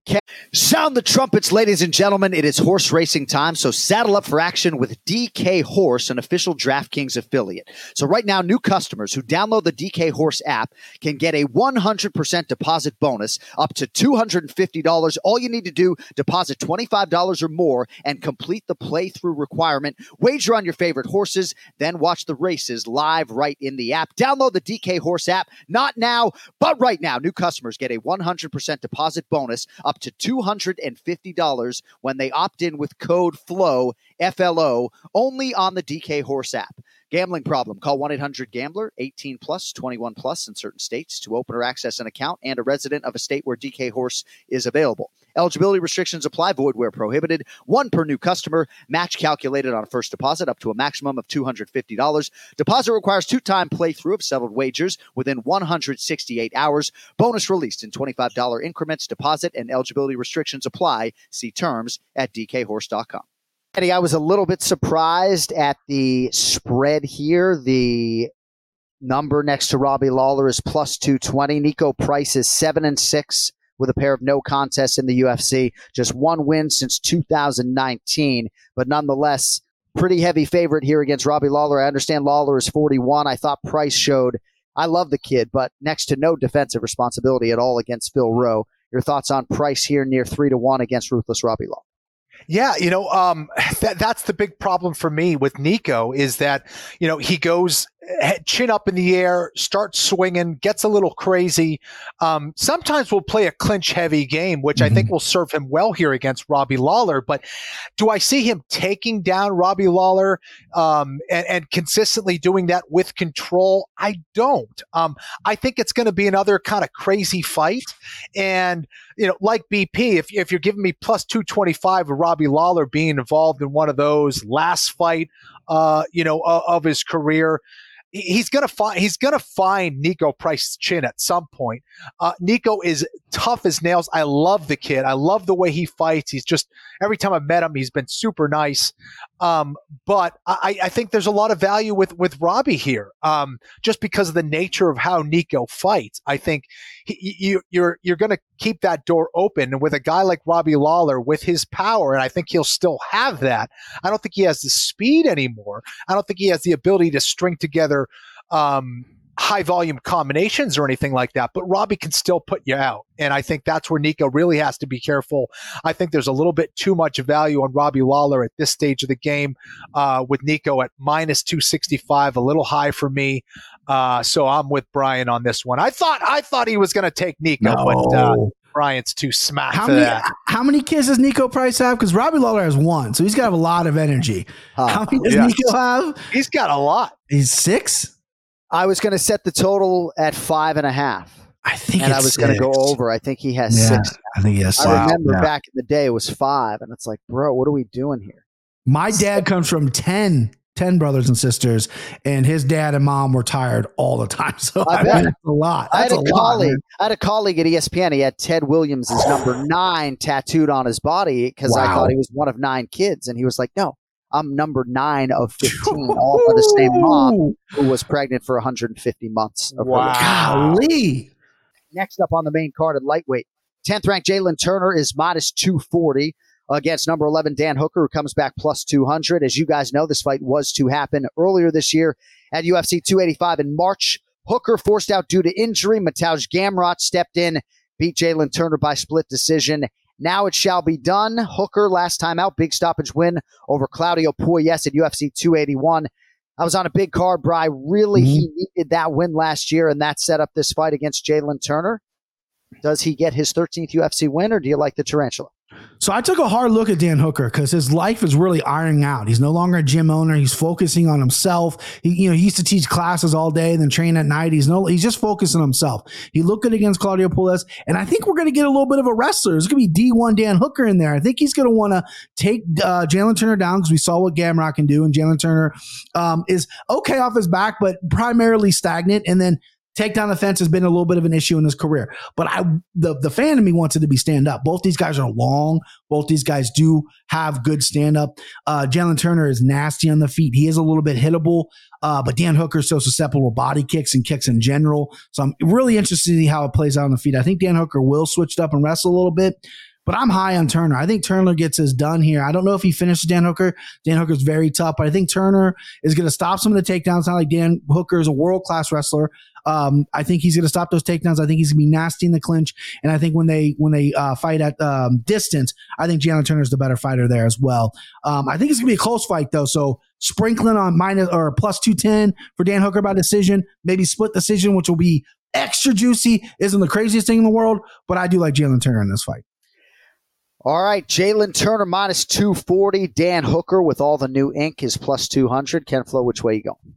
Sound the trumpets, ladies and gentlemen. It is horse racing time, so saddle up for action with D K Horse, an official DraftKings affiliate. So right now, new customers who download the D K Horse app can get a one hundred percent deposit bonus up to two hundred fifty dollars. All you need to do, deposit twenty-five dollars or more and complete the playthrough requirement. Wager on your favorite horses, then watch the races live right in the app. Download the D K Horse app, not now, but right now. New customers get a one hundred percent deposit bonus up to two hundred fifty dollars when they opt in with code FLOW, F L O, only on the D K Horse app. Gambling problem? Call one eight hundred gambler, eighteen plus, twenty-one plus in certain states to open or access an account and a resident of a state where D K Horse is available. Eligibility restrictions apply. Void where prohibited. One per new customer. Match calculated on first deposit up to a maximum of two hundred fifty dollars. Deposit requires two-time playthrough of settled wagers within one hundred sixty-eight hours. Bonus released in twenty-five dollars increments. Deposit and eligibility restrictions apply. See terms at d k horse dot com. Eddie, I was a little bit surprised at the spread here. The number next to Robbie Lawler is plus two twenty. Nico Price is seven and six with a pair of no contests in the U F C. Just one win since two thousand nineteen, but nonetheless, pretty heavy favorite here against Robbie Lawler. I understand Lawler is forty-one. I thought Price showed, I love the kid, but next to no defensive responsibility at all against Phil Rowe. Your thoughts on Price here near three to one against ruthless Robbie Lawler? Yeah, you know, um, that, that's the big problem for me with Nico is that, you know, he goes chin up in the air, starts swinging, gets a little crazy. Um, sometimes we'll play a clinch heavy game, which mm-hmm. I think will serve him well here against Robbie Lawler. But do I see him taking down Robbie Lawler um, and, and consistently doing that with control? I don't. Um, I think it's going to be another kind of crazy fight. And, you know, like B P, if, if you're giving me plus two twenty-five with Robbie Lawler being involved in one of those last fight, uh, you know, uh, of his career, he's gonna find he's gonna find Nico Price's chin at some point. Uh, Nico is tough as nails. I love the kid. I love the way he fights. He's just every time I've met him, he's been super nice. Um, but I, I think there's a lot of value with with Robbie here, um, just because of the nature of how Nico fights. I think he, you, you're you're gonna keep that door open, and with a guy like Robbie Lawler with his power, and I think he'll still have that. I don't think he has the speed anymore. I don't think he has the ability to string together um, high volume combinations or anything like that, but Robbie can still put you out. And I think that's where Nico really has to be careful. I think there's a little bit too much value on Robbie Lawler at this stage of the game, uh, with Nico at minus two sixty-five, a little high for me. Uh, so I'm with Brian on this one. I thought, I thought he was going to take Nico, no. but, uh, Brian's too smack how for many, that. How many kids does Nico Price have? Because Robbie Lawler has one, so he's got to have a lot of energy. Uh, how many does yes. Nico have? He's got a lot. He's six? I was going to set the total at five and a half. I think and it's I was going to go over. I think he has yeah, six. I think he has six. I remember yeah. back in the day it was five, and it's like, bro, what are we doing here? My dad comes from ten, ten brothers and sisters, and his dad and mom were tired all the time. So I, I mean, that's a lot. That's I had a, a colleague. lot, I had a colleague at E S P N. He had Ted Williams' number nine tattooed on his body because wow. I thought he was one of nine kids, and he was like, no. I'm number nine of fifteen, all by the same mom who was pregnant for one hundred fifty months. Of wow. Golly. Next up on the main card at lightweight, tenth ranked Jalen Turner is minus two forty against number eleven Dan Hooker, who comes back plus two hundred. As you guys know, this fight was to happen earlier this year at U F C two eighty-five in March. Hooker forced out due to injury. Mateusz Gamrot stepped in, beat Jalen Turner by split decision. Now it shall be done. Hooker, last time out, big stoppage win over Claudio Puelles at U F C two eighty-one. I was on a big card, Bri. Really, mm-hmm. he needed that win last year, and that set up this fight against Jalen Turner. Does he get his thirteenth U F C win, or do you like the tarantula? So I took a hard look at Dan Hooker because his life is really ironing out. He's no longer a gym owner. He's focusing on himself. He, you know, he used to teach classes all day, then train at night. He's no, he's just focusing on himself. He looked good against Claudio Puelles, and I think we're going to get a little bit of a wrestler. There's going to be D one Dan Hooker in there. I think he's going to want to take uh, Jalen Turner down because we saw what Gamrot can do, and Jalen Turner um, is okay off his back, but primarily stagnant, and then takedown defense has been a little bit of an issue in his career, but I, the, the fan in me wants it to be stand up. Both these guys are long. Both these guys do have good stand up. Uh, Jalen Turner is nasty on the feet. He is a little bit hittable, uh, but Dan Hooker is so susceptible to body kicks and kicks in general. So I'm really interested to see how it plays out on the feet. I think Dan Hooker will switch it up and wrestle a little bit. but I'm high on Turner. I think Turner gets his done here. I don't know if he finishes Dan Hooker. Dan Hooker's very tough, but I think Turner is going to stop some of the takedowns. It's not like Dan Hooker is a world-class wrestler. Um, I think he's going to stop those takedowns. I think he's going to be nasty in the clinch. And I think when they when they uh, fight at um, distance, I think Jalen Turner is the better fighter there as well. Um, I think it's going to be a close fight, though. So sprinkling on minus or plus two ten for Dan Hooker by decision, maybe split decision, which will be extra juicy. Isn't the craziest thing in the world, but I do like Jalen Turner in this fight. All right, Jalen Turner minus two forty. Dan Hooker with all the new ink is plus two hundred. Ken Flo, which way you going?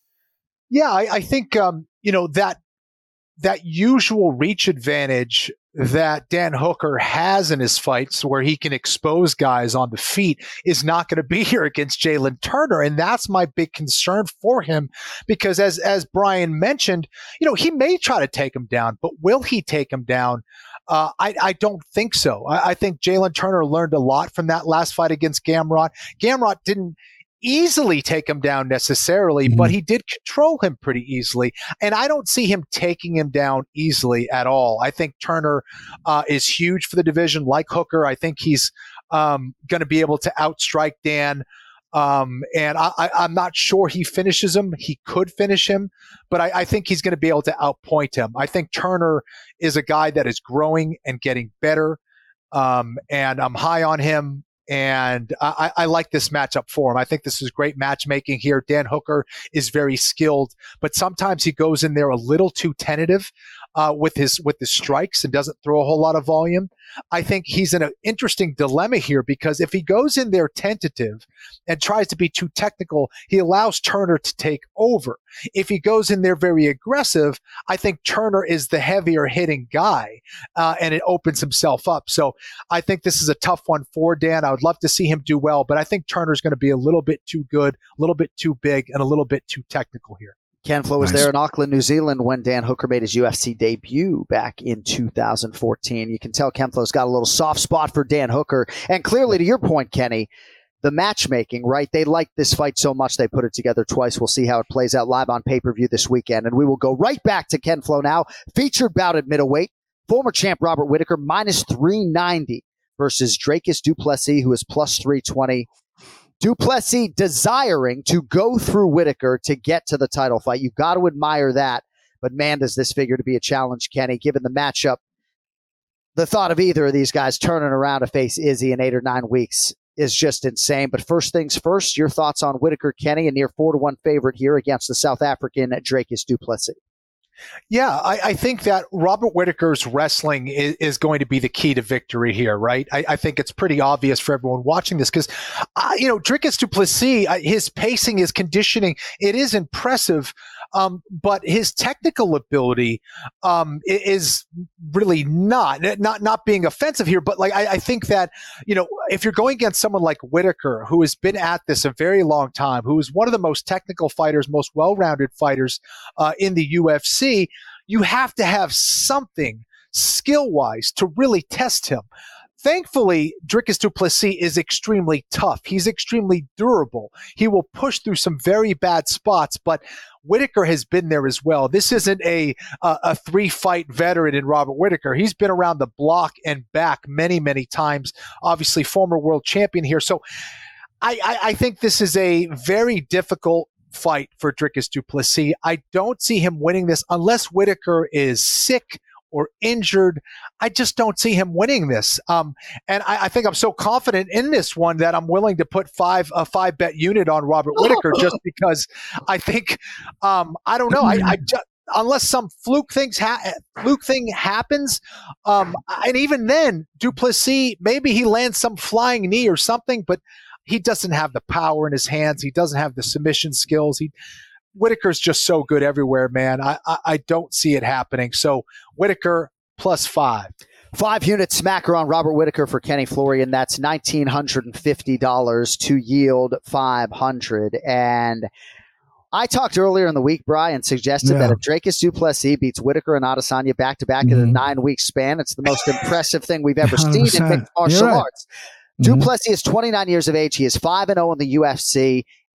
Yeah, I, I think um, you know that that usual reach advantage that Dan Hooker has in his fights, where he can expose guys on the feet, is not going to be here against Jalen Turner, and that's my big concern for him. Because as as Brian mentioned, you know, he may try to take him down, but will he take him down? Uh, I, I don't think so. I, I think Jalen Turner learned a lot from that last fight against Gamrot. Gamrot didn't easily take him down necessarily, mm-hmm. but he did control him pretty easily. And I don't see him taking him down easily at all. I think Turner uh, is huge for the division, like Hooker. I think he's um, going to be able to outstrike Dan. Um, and I, I, I'm not sure he finishes him. He could finish him, but I, I think he's going to be able to outpoint him. I think Turner is a guy that is growing and getting better. Um, and I'm high on him. And I, I like this matchup for him. I think this is great matchmaking here. Dan Hooker is very skilled, but sometimes he goes in there a little too tentative uh, with his with his strikes and doesn't throw a whole lot of volume. I think he's in an interesting dilemma here, because if he goes in there tentative and tries to be too technical, he allows Turner to take over. If he goes in there very aggressive, I think Turner is the heavier hitting guy, uh, and it opens himself up. So I think this is a tough one for Dan. I would love to see him do well, but I think Turner's going to be a little bit too good, a little bit too big, and a little bit too technical here. Ken Flo was nice. There in Auckland, New Zealand when Dan Hooker made his U F C debut back in two thousand fourteen. You can tell Ken Flo's got a little soft spot for Dan Hooker. And clearly, to your point, Kenny, the matchmaking, right? They liked this fight so much they put it together twice. We'll see how it plays out live on pay-per-view this weekend. And we will go right back to Ken Flo now. Featured bout at middleweight. Former champ Robert Whittaker, minus three ninety versus Dricus Du Plessis, who is plus three twenty. Du Plessis desiring to go through Whittaker to get to the title fight. You've got to admire that. But man, does this figure to be a challenge, Kenny, given the matchup. The thought of either of these guys turning around to face Izzy in eight or nine weeks is just insane. But first things first, your thoughts on Whittaker, Kenny, a near four to one favorite here against the South African Dricus Du Plessis. Yeah, I, I think that Robert Whittaker's wrestling is, is going to be the key to victory here, right? I, I think it's pretty obvious for everyone watching this because, uh, you know, Dricus Du Plessis, uh, his pacing, his conditioning, it is impressive, um, but his technical ability um, is really not, not not being offensive here. But like, I, I think that, you know, if you're going against someone like Whittaker, who has been at this a very long time, who is one of the most technical fighters, most well-rounded fighters uh, in the U F C, you have to have something skill-wise to really test him. Thankfully, Dricus Du Plessis is extremely tough. He's extremely durable. He will push through some very bad spots, but Whittaker has been there as well. This isn't a a, a three-fight veteran in Robert Whittaker. He's been around the block and back many, many times. Obviously, former world champion here. So I, I, I think this is a very difficult fight for Dricus Du Plessis. I don't see him winning this unless Whittaker is sick or injured. I just don't see him winning this. Um, and I, I think I'm so confident in this one that I'm willing to put five a five bet unit on Robert Whittaker just because I think um, I don't know. I, I just, unless some fluke things ha- fluke thing happens, um, and even then, Du Plessis, maybe he lands some flying knee or something, but he doesn't have the power in his hands. He doesn't have the submission skills. He Whittaker's just so good everywhere, man. I, I, I don't see it happening. So Whittaker plus five. Five unit smacker on Robert Whittaker for Kenny Florian. That's one thousand nine hundred fifty dollars to yield five hundred dollars. And I talked earlier in the week, Brian, suggested yeah. that if Dricus Du Plessis beats Whittaker and Adesanya back-to-back mm-hmm. in a nine-week span, it's the most impressive thing we've ever seen in mixed martial right. arts. Du Plessis is twenty-nine years of age. He is five and oh in the U F C.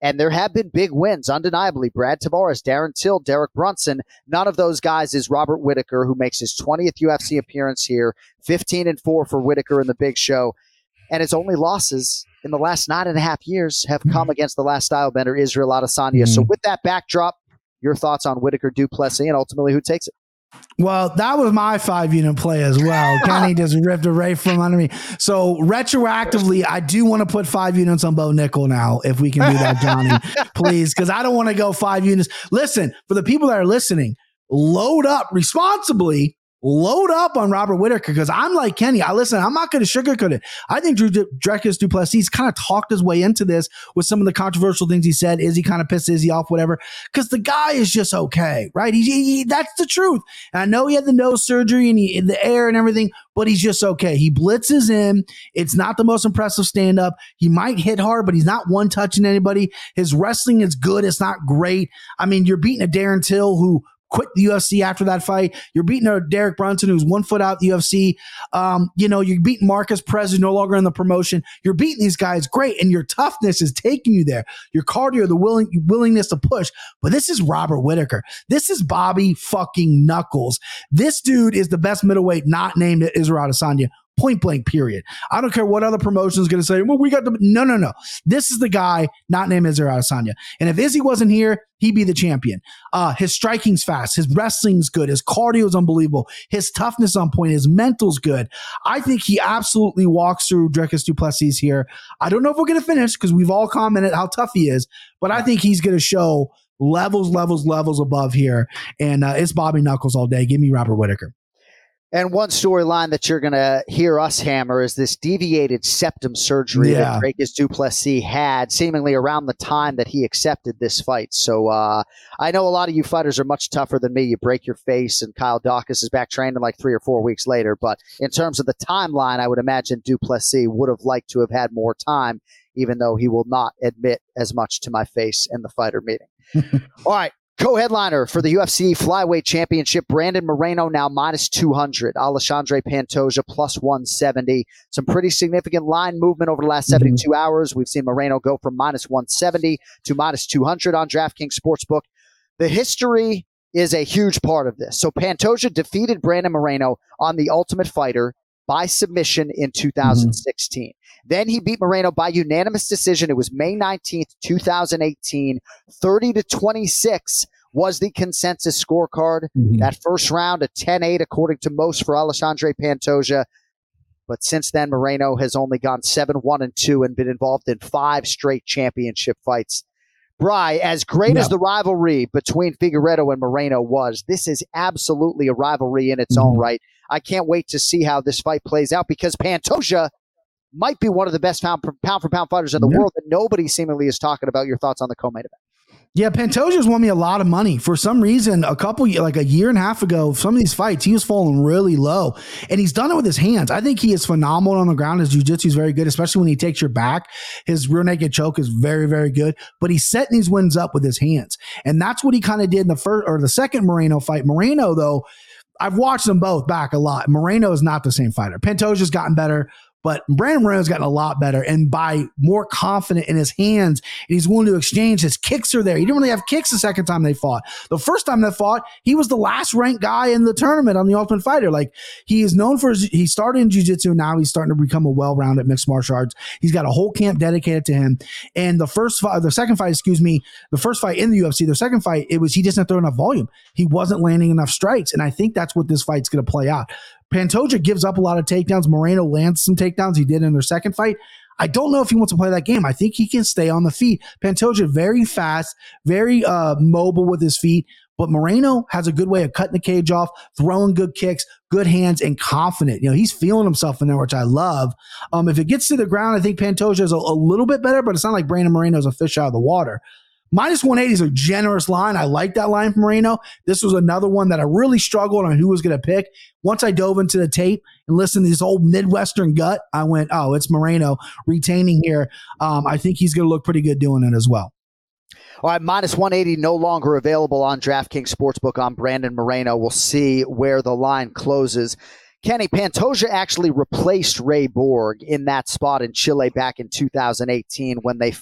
And there have been big wins, undeniably. Brad Tavares, Darren Till, Derek Brunson. None of those guys is Robert Whittaker, who makes his twentieth U F C appearance here. fifteen and four for Whittaker in the big show. And his only losses in the last nine and a half years have come against the last stylebender, Israel Adesanya. Mm-hmm. So with that backdrop, your thoughts on Whittaker du Plessis and ultimately who takes it? Well, that was my five-unit play as well. Kenny just ripped away from under me. So retroactively, I do want to put five units on Bo Nickel now, if we can do that, Johnny, please, because I don't want to go five units. Listen, for the people that are listening, load up responsibly. Load up on Robert Whittaker, because I'm like Kenny. I listen, I'm not going to sugarcoat it. I think Drew Dricus du Plessis kind of talked his way into this with some of the controversial things he said. Is he kind of pissed Izzy off, whatever? Because the guy is just okay, right? He, he, that's the truth. And I know he had the nose surgery and he, in the air and everything, but he's just okay. He blitzes in. It's not the most impressive stand-up. He might hit hard, but he's not one-touching anybody. His wrestling is good. It's not great. I mean, you're beating a Darren Till who quit the U F C after that fight. You're beating a Derek Brunson who's one foot out the U F C. Um, you know, you're beating Marcus Perez, who's no longer in the promotion. You're beating these guys great, and your toughness is taking you there. Your cardio, the willing willingness to push. But this is Robert Whittaker. This is Bobby fucking Knuckles. This dude is the best middleweight not named Israel Adesanya. Point blank, period. I don't care what other promotion is going to say, well, we got the... No, no, no. This is the guy not named Israel Adesanya. And if Izzy wasn't here, he'd be the champion. Uh, his striking's fast. His wrestling's good. His cardio is unbelievable. His toughness on point. His mental's good. I think he absolutely walks through Dricus du Plessis here. I don't know if we're going to finish because we've all commented how tough he is, but I think he's going to show levels, levels, levels above here. And uh, it's Bobby Knuckles all day. Give me Robert Whittaker. And one storyline that you're going to hear us hammer is this deviated septum surgery yeah. that Dricus du Plessis had seemingly around the time that he accepted this fight. So uh, I know a lot of you fighters are much tougher than me. You break your face and Kyle Dawkins is back training like three or four weeks later. But in terms of the timeline, I would imagine du Plessis would have liked to have had more time, even though he will not admit as much to my face in the fighter meeting. All right. Co-headliner for the U F C Flyweight Championship, Brandon Moreno now minus two hundred. Alexandre Pantoja plus one seventy. Some pretty significant line movement over the last seventy-two mm-hmm. hours. We've seen Moreno go from minus one seventy to minus two hundred on DraftKings Sportsbook. The history is a huge part of this. So Pantoja defeated Brandon Moreno on The Ultimate Fighter by submission in two thousand sixteen. Mm-hmm. Then he beat Moreno by unanimous decision. It was May nineteenth, twenty eighteen. thirty to twenty-six was the consensus scorecard. Mm-hmm. That first round, a ten eight, according to most, for Alexandre Pantoja. But since then, Moreno has only gone seven one and two and been involved in five straight championship fights. Bri, as great yeah. as the rivalry between Figueiredo and Moreno was, this is absolutely a rivalry in its mm-hmm. own right. I can't wait to see how this fight plays out because Pantoja might be one of the best pound for pound, for pound fighters in the yeah. world that nobody seemingly is talking about. Your thoughts on the co-main event? Yeah, Pantoja's won me a lot of money. For some reason, a couple, like a year and a half ago, some of these fights, he was falling really low. And he's done it with his hands. I think he is phenomenal on the ground. His jiu-jitsu is very good, especially when he takes your back. His rear naked choke is very, very good. But he's setting these wins up with his hands. And that's what he kind of did in the first or the second Moreno fight. Moreno, though, I've watched them both back a lot. Moreno is not the same fighter. Pantoja's gotten better. But Brandon Moreno's gotten a lot better and by more confident in his hands, and he's willing to exchange. His kicks are there. He didn't really have kicks the second time they fought. The first time they fought, he was the last ranked guy in the tournament on The Ultimate Fighter. Like, he is known for his, he started in jiu-jitsu. Now he's starting to become a well-rounded mixed martial arts. He's got a whole camp dedicated to him. And the first fight, the second fight, excuse me, the first fight in the U F C, the second fight, it was he just didn't throw enough volume. He wasn't landing enough strikes. And I think that's what this fight's going to play out. Pantoja gives up a lot of takedowns. Moreno lands some takedowns. He did in their second fight. I don't know if he wants to play that game. I think he can stay on the feet. Pantoja, very fast, very uh, mobile with his feet. But Moreno has a good way of cutting the cage off, throwing good kicks, good hands, and confident. You know, he's feeling himself in there, which I love. Um, if it gets to the ground, I think Pantoja is a, a little bit better, but it's not like Brandon Moreno is a fish out of the water. Minus one eighty is a generous line. I like that line from Moreno. This was another one that I really struggled on who was going to pick. Once I dove into the tape and listened to this old Midwestern gut, I went, oh, it's Moreno retaining here. Um, I think he's going to look pretty good doing it as well. All right, minus one eighty no longer available on DraftKings Sportsbook on Brandon Moreno. We'll see where the line closes. Kenny, Pantoja actually replaced Ray Borg in that spot in Chile back in two thousand eighteen when they fought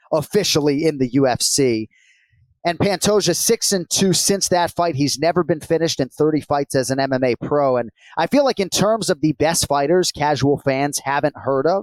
officially in the U F C. And Pantoja six and two since that fight. He's never been finished in thirty fights as an M M A pro. And I feel like in terms of the best fighters casual fans haven't heard of,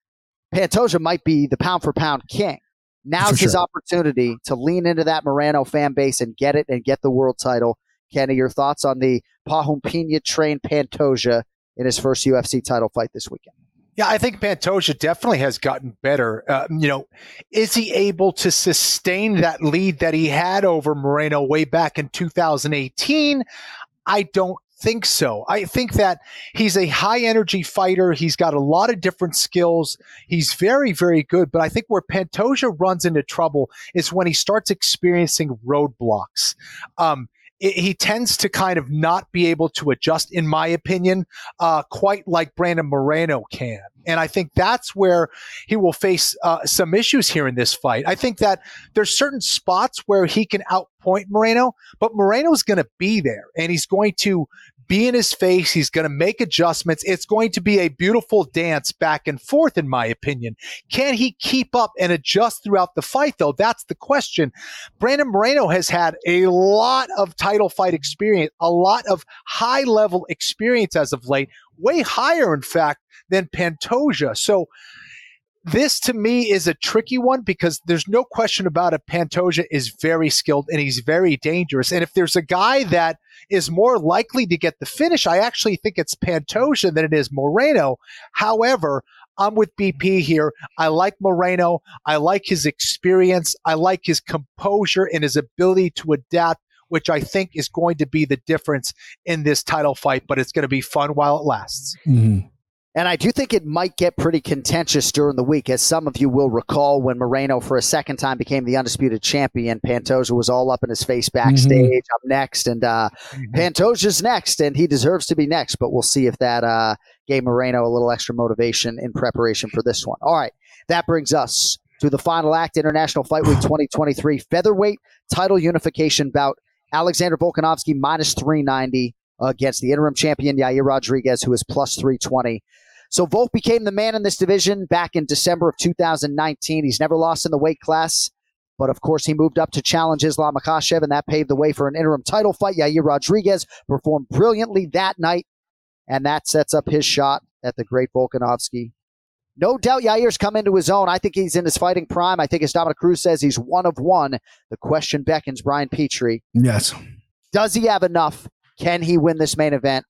Pantoja might be the pound for pound king. Now's his opportunity to lean into that Moreno fan base and get it and get the world title. Kenny, your thoughts on the Pajumpina trained Pantoja in his first U F C title fight this weekend? Yeah, I think Pantoja definitely has gotten better. Uh, you know, is he able to sustain that lead that he had over Moreno way back in two thousand eighteen? I don't think so. I think that he's a high energy fighter. He's got a lot of different skills. He's very, very good. But I think where Pantoja runs into trouble is when he starts experiencing roadblocks. Um, it, he tends to kind of not be able to adjust, in my opinion, uh, quite like Brandon Moreno can. And I think that's where he will face uh, some issues here in this fight. I think that there's certain spots where he can outpoint Moreno, but Moreno's going to be there and he's going to be in his face. He's going to make adjustments. It's going to be a beautiful dance back and forth, in my opinion. Can he keep up and adjust throughout the fight, though? That's the question. Brandon Moreno has had a lot of title fight experience, a lot of high-level experience as of late, way higher, in fact, than Pantoja. So this, to me, is a tricky one because there's no question about it. Pantoja is very skilled and he's very dangerous. And if there's a guy that is more likely to get the finish, I actually think it's Pantoja than it is Moreno. However, I'm with B P here. I like Moreno. I like his experience. I like his composure and his ability to adapt, which I think is going to be the difference in this title fight, but it's going to be fun while it lasts. Mm-hmm. And I do think it might get pretty contentious during the week, as some of you will recall when Moreno for a second time became the undisputed champion. Pantoja was all up in his face backstage. Mm-hmm. I'm next, and uh, mm-hmm. Pantoja's next, and he deserves to be next. But we'll see if that uh, gave Moreno a little extra motivation in preparation for this one. All right, that brings us to the final act, International Fight Week twenty twenty-three featherweight title unification bout. Alexander Volkanovski minus three ninety against the interim champion Yair Rodriguez, who is plus three twenty. So Volk became the man in this division back in December of two thousand nineteen. He's never lost in the weight class, but of course he moved up to challenge Islam Makhachev, and that paved the way for an interim title fight. Yair Rodriguez performed brilliantly that night, and that sets up his shot at the great Volkanovski. No doubt Yair's come into his own. I think he's in his fighting prime. I think, as Dominic Cruz says, he's one of one. The question beckons Brian Petrie. Yes. Does he have enough? Can he win this main event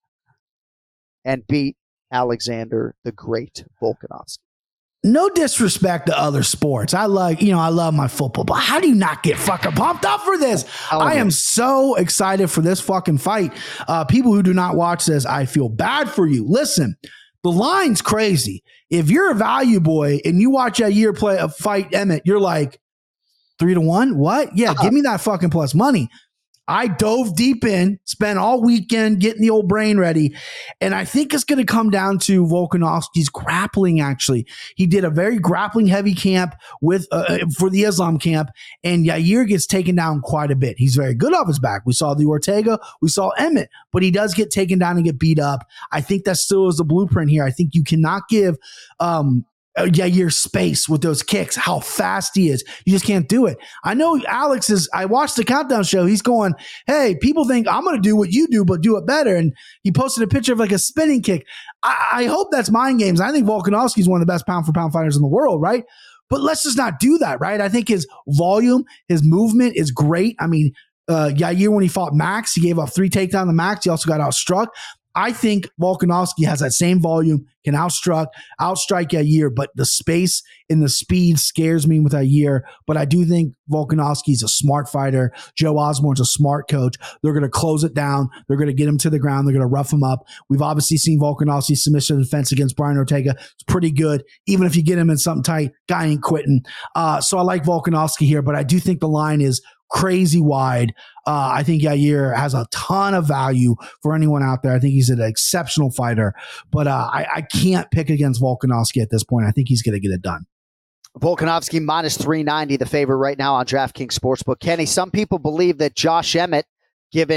and beat Alexander the Great Volkanovski? No disrespect to other sports. I like, you know, I love my football, but how do you not get fucking pumped up for this? I am so excited for this fucking fight. Uh, people who do not watch this, I feel bad for you. Listen, the line's crazy. If you're a value boy and you watch a year play a fight Emmett, you're like, three to one? What? Yeah, uh-huh. Give me that fucking plus money. I dove deep in, spent all weekend getting the old brain ready. And I think it's going to come down to Volkanovski's grappling, actually. He did a very grappling heavy camp with uh, for the Islam camp, and Yair gets taken down quite a bit. He's very good off his back. We saw the Ortega, we saw Emmett, but he does get taken down and get beat up. I think that still is the blueprint here. I think you cannot give um, Yair space with those kicks, how fast he is. You just can't do it. I know Alex is, I watched the Countdown show. He's going, hey, people think I'm going to do what you do, but do it better. And he posted a picture of like a spinning kick. I, I hope that's mind games. I think Volkanovski is one of the best pound for pound fighters in the world, right? But let's just not do that, right? I think his volume, his movement is great. I mean, uh, Yair, when he fought Max, he gave up three takedowns to Max. He also got outstruck. I think Volkanovski has that same volume, can outstruck, outstrike Yair, but the space and the speed scares me with Yair. But I do think Volkanovski's a smart fighter. Joe Osborne's a smart coach. They're going to close it down. They're going to get him to the ground. They're going to rough him up. We've obviously seen Volkanovski's submission defense against Brian Ortega. It's pretty good. Even if you get him in something tight, guy ain't quitting. Uh, so I like Volkanovski here, but I do think the line is crazy wide. Uh, I think Yair has a ton of value for anyone out there. I think he's an exceptional fighter, but uh, I, I can't pick against Volkanovski at this point. I think he's going to get it done. Volkanovski minus three ninety, the favorite right now on DraftKings Sportsbook. Kenny, some people believe that Josh Emmett, given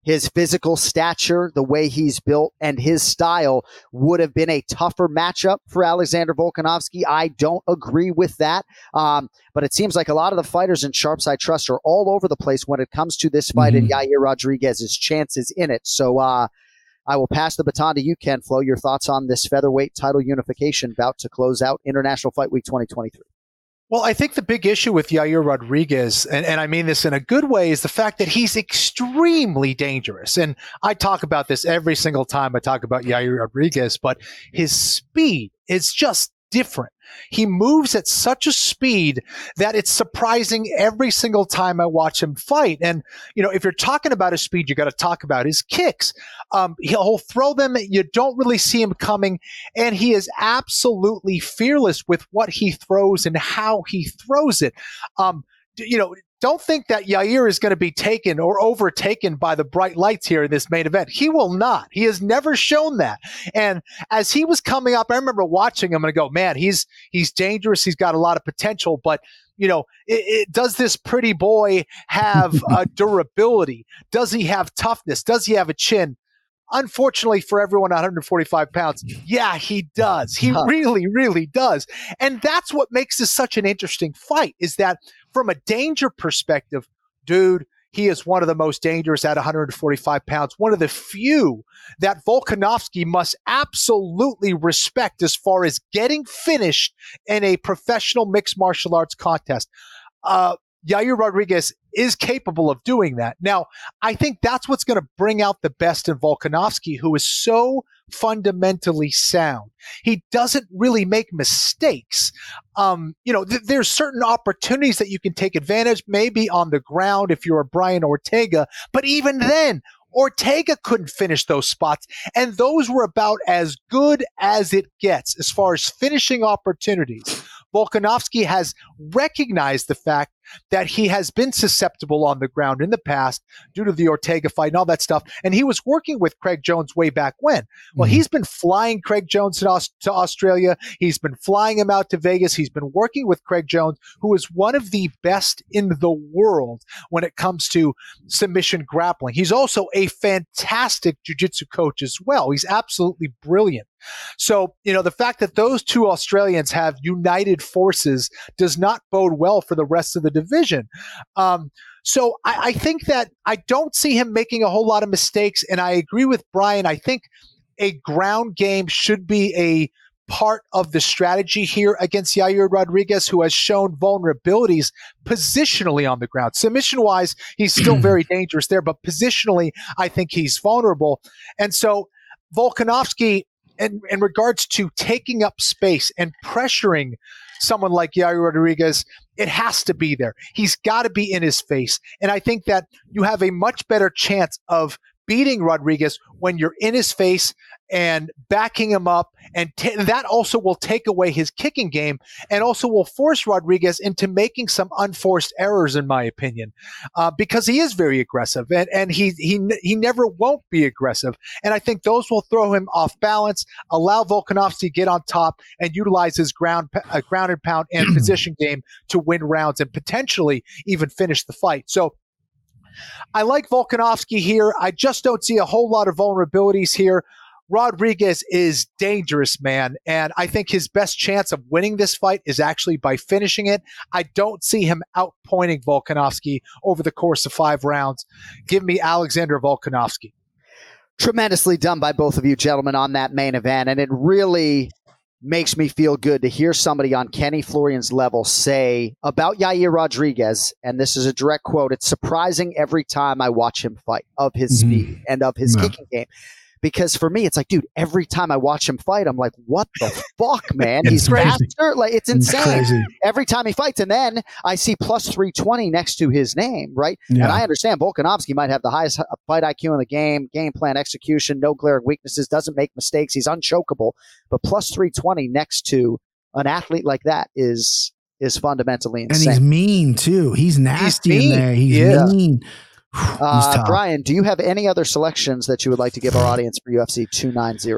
his physical stature, the way he's built, and his style would have been a tougher matchup for Alexander Volkanovski. I don't agree with that. Um, but it seems like a lot of the fighters in Sharps I Trust are all over the place when it comes to this fight mm-hmm. and Yair Rodriguez's chances in it. So uh, I will pass the baton to you, Ken Flo. Your thoughts on this featherweight title unification bout to close out International Fight Week twenty twenty-three. Well, I think the big issue with Yair Rodriguez, and, and I mean this in a good way, is the fact that he's extremely dangerous. And I talk about this every single time I talk about Yair Rodriguez, but his speed is just different. He moves at such a speed that it's surprising every single time I watch him fight. And, you know, if you're talking about his speed, you got to talk about his kicks. Um, he'll throw them. You don't really see him coming. And he is absolutely fearless with what he throws and how he throws it. Um, you know, don't think that Yair is going to be taken or overtaken by the bright lights here in this main event. He will not. He has never shown that. And as he was coming up, I remember watching him and I go, man, he's he's dangerous. He's got a lot of potential. But, you know, it, it, does this pretty boy have uh, durability? Does he have toughness? Does he have a chin? Unfortunately for everyone at one forty-five pounds, yeah, he does. He really, really does. And that's what makes this such an interesting fight, is that from a danger perspective, dude, he is one of the most dangerous at one forty-five pounds, one of the few that Volkanovski must absolutely respect as far as getting finished in a professional mixed martial arts contest. Uh, Yair Rodriguez is capable of doing that. Now, I think that's what's going to bring out the best in Volkanovski, who is so fundamentally sound. He doesn't really make mistakes. Um, you know, th- there's certain opportunities that you can take advantage, maybe on the ground if you're a Brian Ortega, but even then, Ortega couldn't finish those spots, and those were about as good as it gets as far as finishing opportunities. Volkanovski has recognized the fact that he has been susceptible on the ground in the past due to the Ortega fight and all that stuff. And he was working with Craig Jones way back when. Well, mm-hmm. he's been flying Craig Jones to, Aus- to Australia. He's been flying him out to Vegas. He's been working with Craig Jones, who is one of the best in the world when it comes to submission grappling. He's also a fantastic jiu-jitsu coach as well. He's absolutely brilliant. So, you know, the fact that those two Australians have united forces does not bode well for the rest of the division. Um, so I, I think that I don't see him making a whole lot of mistakes. And I agree with Brian. I think a ground game should be a part of the strategy here against Yair Rodriguez, who has shown vulnerabilities positionally on the ground. Submission-wise, he's still very dangerous there, but positionally, I think he's vulnerable. And so Volkanovski, In, in regards to taking up space and pressuring someone like Yair Rodriguez, it has to be there. He's got to be in his face. And I think that you have a much better chance of beating Rodriguez when you're in his face and backing him up. And t- that also will take away his kicking game and also will force Rodriguez into making some unforced errors, in my opinion, uh, because he is very aggressive and, and he, he, he never won't be aggressive. And I think those will throw him off balance, allow Volkanovski to get on top and utilize his ground, uh, ground and pound and position game to win rounds and potentially even finish the fight. So I like Volkanovski here. I just don't see a whole lot of vulnerabilities here. Rodriguez is dangerous, man, and I think his best chance of winning this fight is actually by finishing it. I don't see him outpointing Volkanovski over the course of five rounds. Give me Alexander Volkanovski. Tremendously done by both of you gentlemen on that main event, and it really makes me feel good to hear somebody on Kenny Florian's level say about Yair Rodriguez, and this is a direct quote, "It's surprising every time I watch him fight of his mm-hmm. speed and of his no. kicking game." Because for me, it's like, dude, every time I watch him fight, I'm like, what the fuck, man? He's crazy. faster. Like, it's insane. It's crazy. Every time he fights. And then I see plus three twenty next to his name, right? Yeah. And I understand Volkanovski might have the highest fight I Q in the game, game plan execution, no glaring weaknesses, doesn't make mistakes. He's unchokeable. But plus three twenty next to an athlete like that is is fundamentally insane. And he's mean, too. He's nasty he's in there. He's yeah. mean. Uh, Brian, do you have any other selections that you would like to give our audience for U F C two ninety?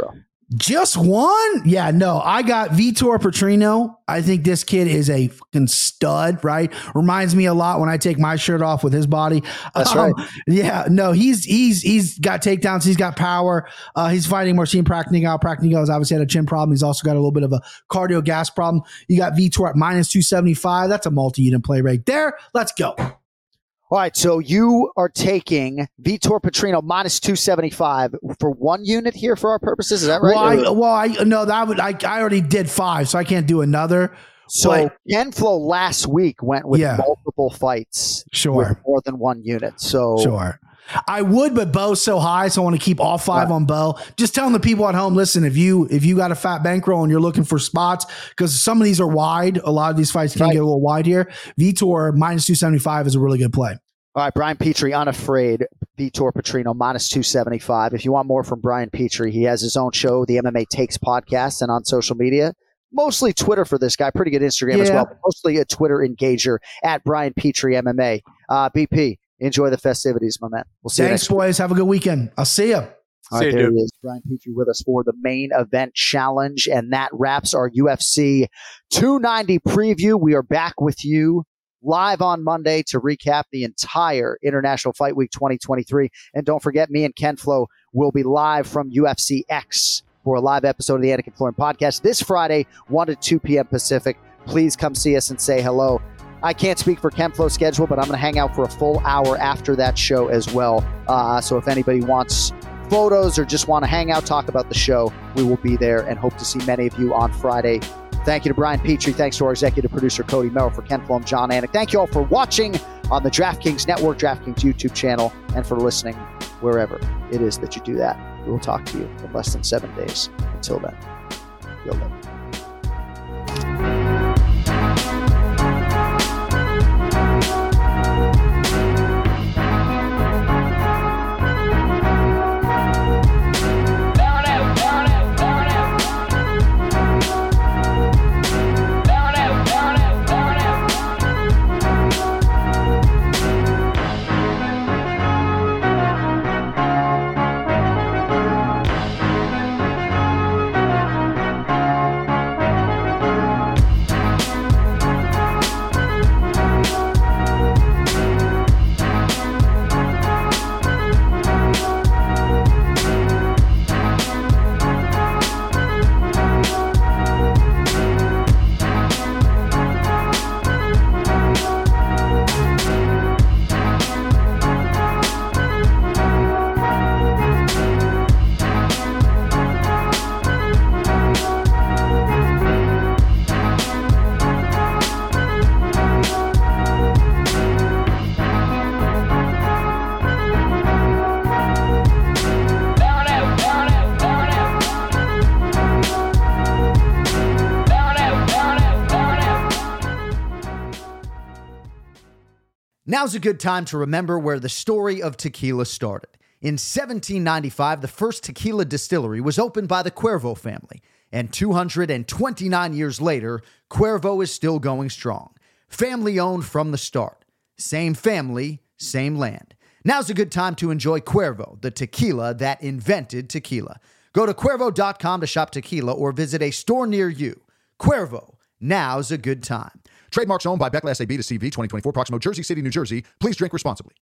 Just one? Yeah, no. I got Vitor Petrino. I think this kid is a fucking stud, right? Reminds me a lot when I take my shirt off with his body. That's um, right. Yeah, no, he's he's he's got takedowns. He's got power. Uh, he's fighting Marcin Prachnigau. Prachnigau has obviously had a chin problem. He's also got a little bit of a cardio gas problem. You got Vitor at minus two seventy-five. That's a multi-unit play right there. Let's go. All right, so you are taking Vitor Petrino minus two seventy-five for one unit here for our purposes. Is that right? Well, I, well, I no, that would I, I already did five, so I can't do another. So but, Ken Flo last week went with yeah. multiple fights, sure, with more than one unit. So sure. I would, but Bo's so high, so I want to keep all five right. on Bo. Just telling the people at home, listen, if you if you got a fat bankroll and you're looking for spots, because some of these are wide, a lot of these fights can right. get a little wide here. Vitor minus two seventy-five is a really good play. All right, Brian Petrie, unafraid. Vitor Petrino minus two seventy-five. If you want more from Brian Petrie, he has his own show, the M M A Takes podcast, and on social media. Mostly Twitter for this guy. Pretty good Instagram yeah. as well. But mostly a Twitter engager at Brian Petrie M M A. Uh, B P, enjoy the festivities, my man. We'll see Thanks, you next boys. week. Have a good weekend. I'll see you. All right, there he is. Brian Petrie with us for the main event challenge. And that wraps our U F C two ninety preview. We are back with you live on Monday to recap the entire International Fight Week twenty twenty-three. And don't forget, me and Ken Flo will be live from U F C X for a live episode of the Anik and Florian podcast this Friday, one to two p.m. Pacific. Please come see us and say hello. I can't speak for Ken Flo's schedule, but I'm going to hang out for a full hour after that show as well. Uh, so if anybody wants photos or just want to hang out, talk about the show, we will be there and hope to see many of you on Friday. Thank you to Brian Petrie. Thanks to our executive producer, Cody Merrill. For Ken Flo, I'm John Anik. Thank you all for watching on the DraftKings Network, DraftKings YouTube channel, and for listening wherever it is that you do that. We will talk to you in less than seven days. Until then, you'll live. Now's a good time to remember where the story of tequila started. In seventeen ninety-five, the first tequila distillery was opened by the Cuervo family, and two hundred twenty-nine years later, Cuervo is still going strong. Family-owned from the start. Same family, same land. Now's a good time to enjoy Cuervo, the tequila that invented tequila. Go to Cuervo dot com to shop tequila or visit a store near you. Cuervo, now's a good time. Trademarks owned by Beckley S A B to C V twenty twenty-four, Proximo, Jersey City, New Jersey. Please drink responsibly.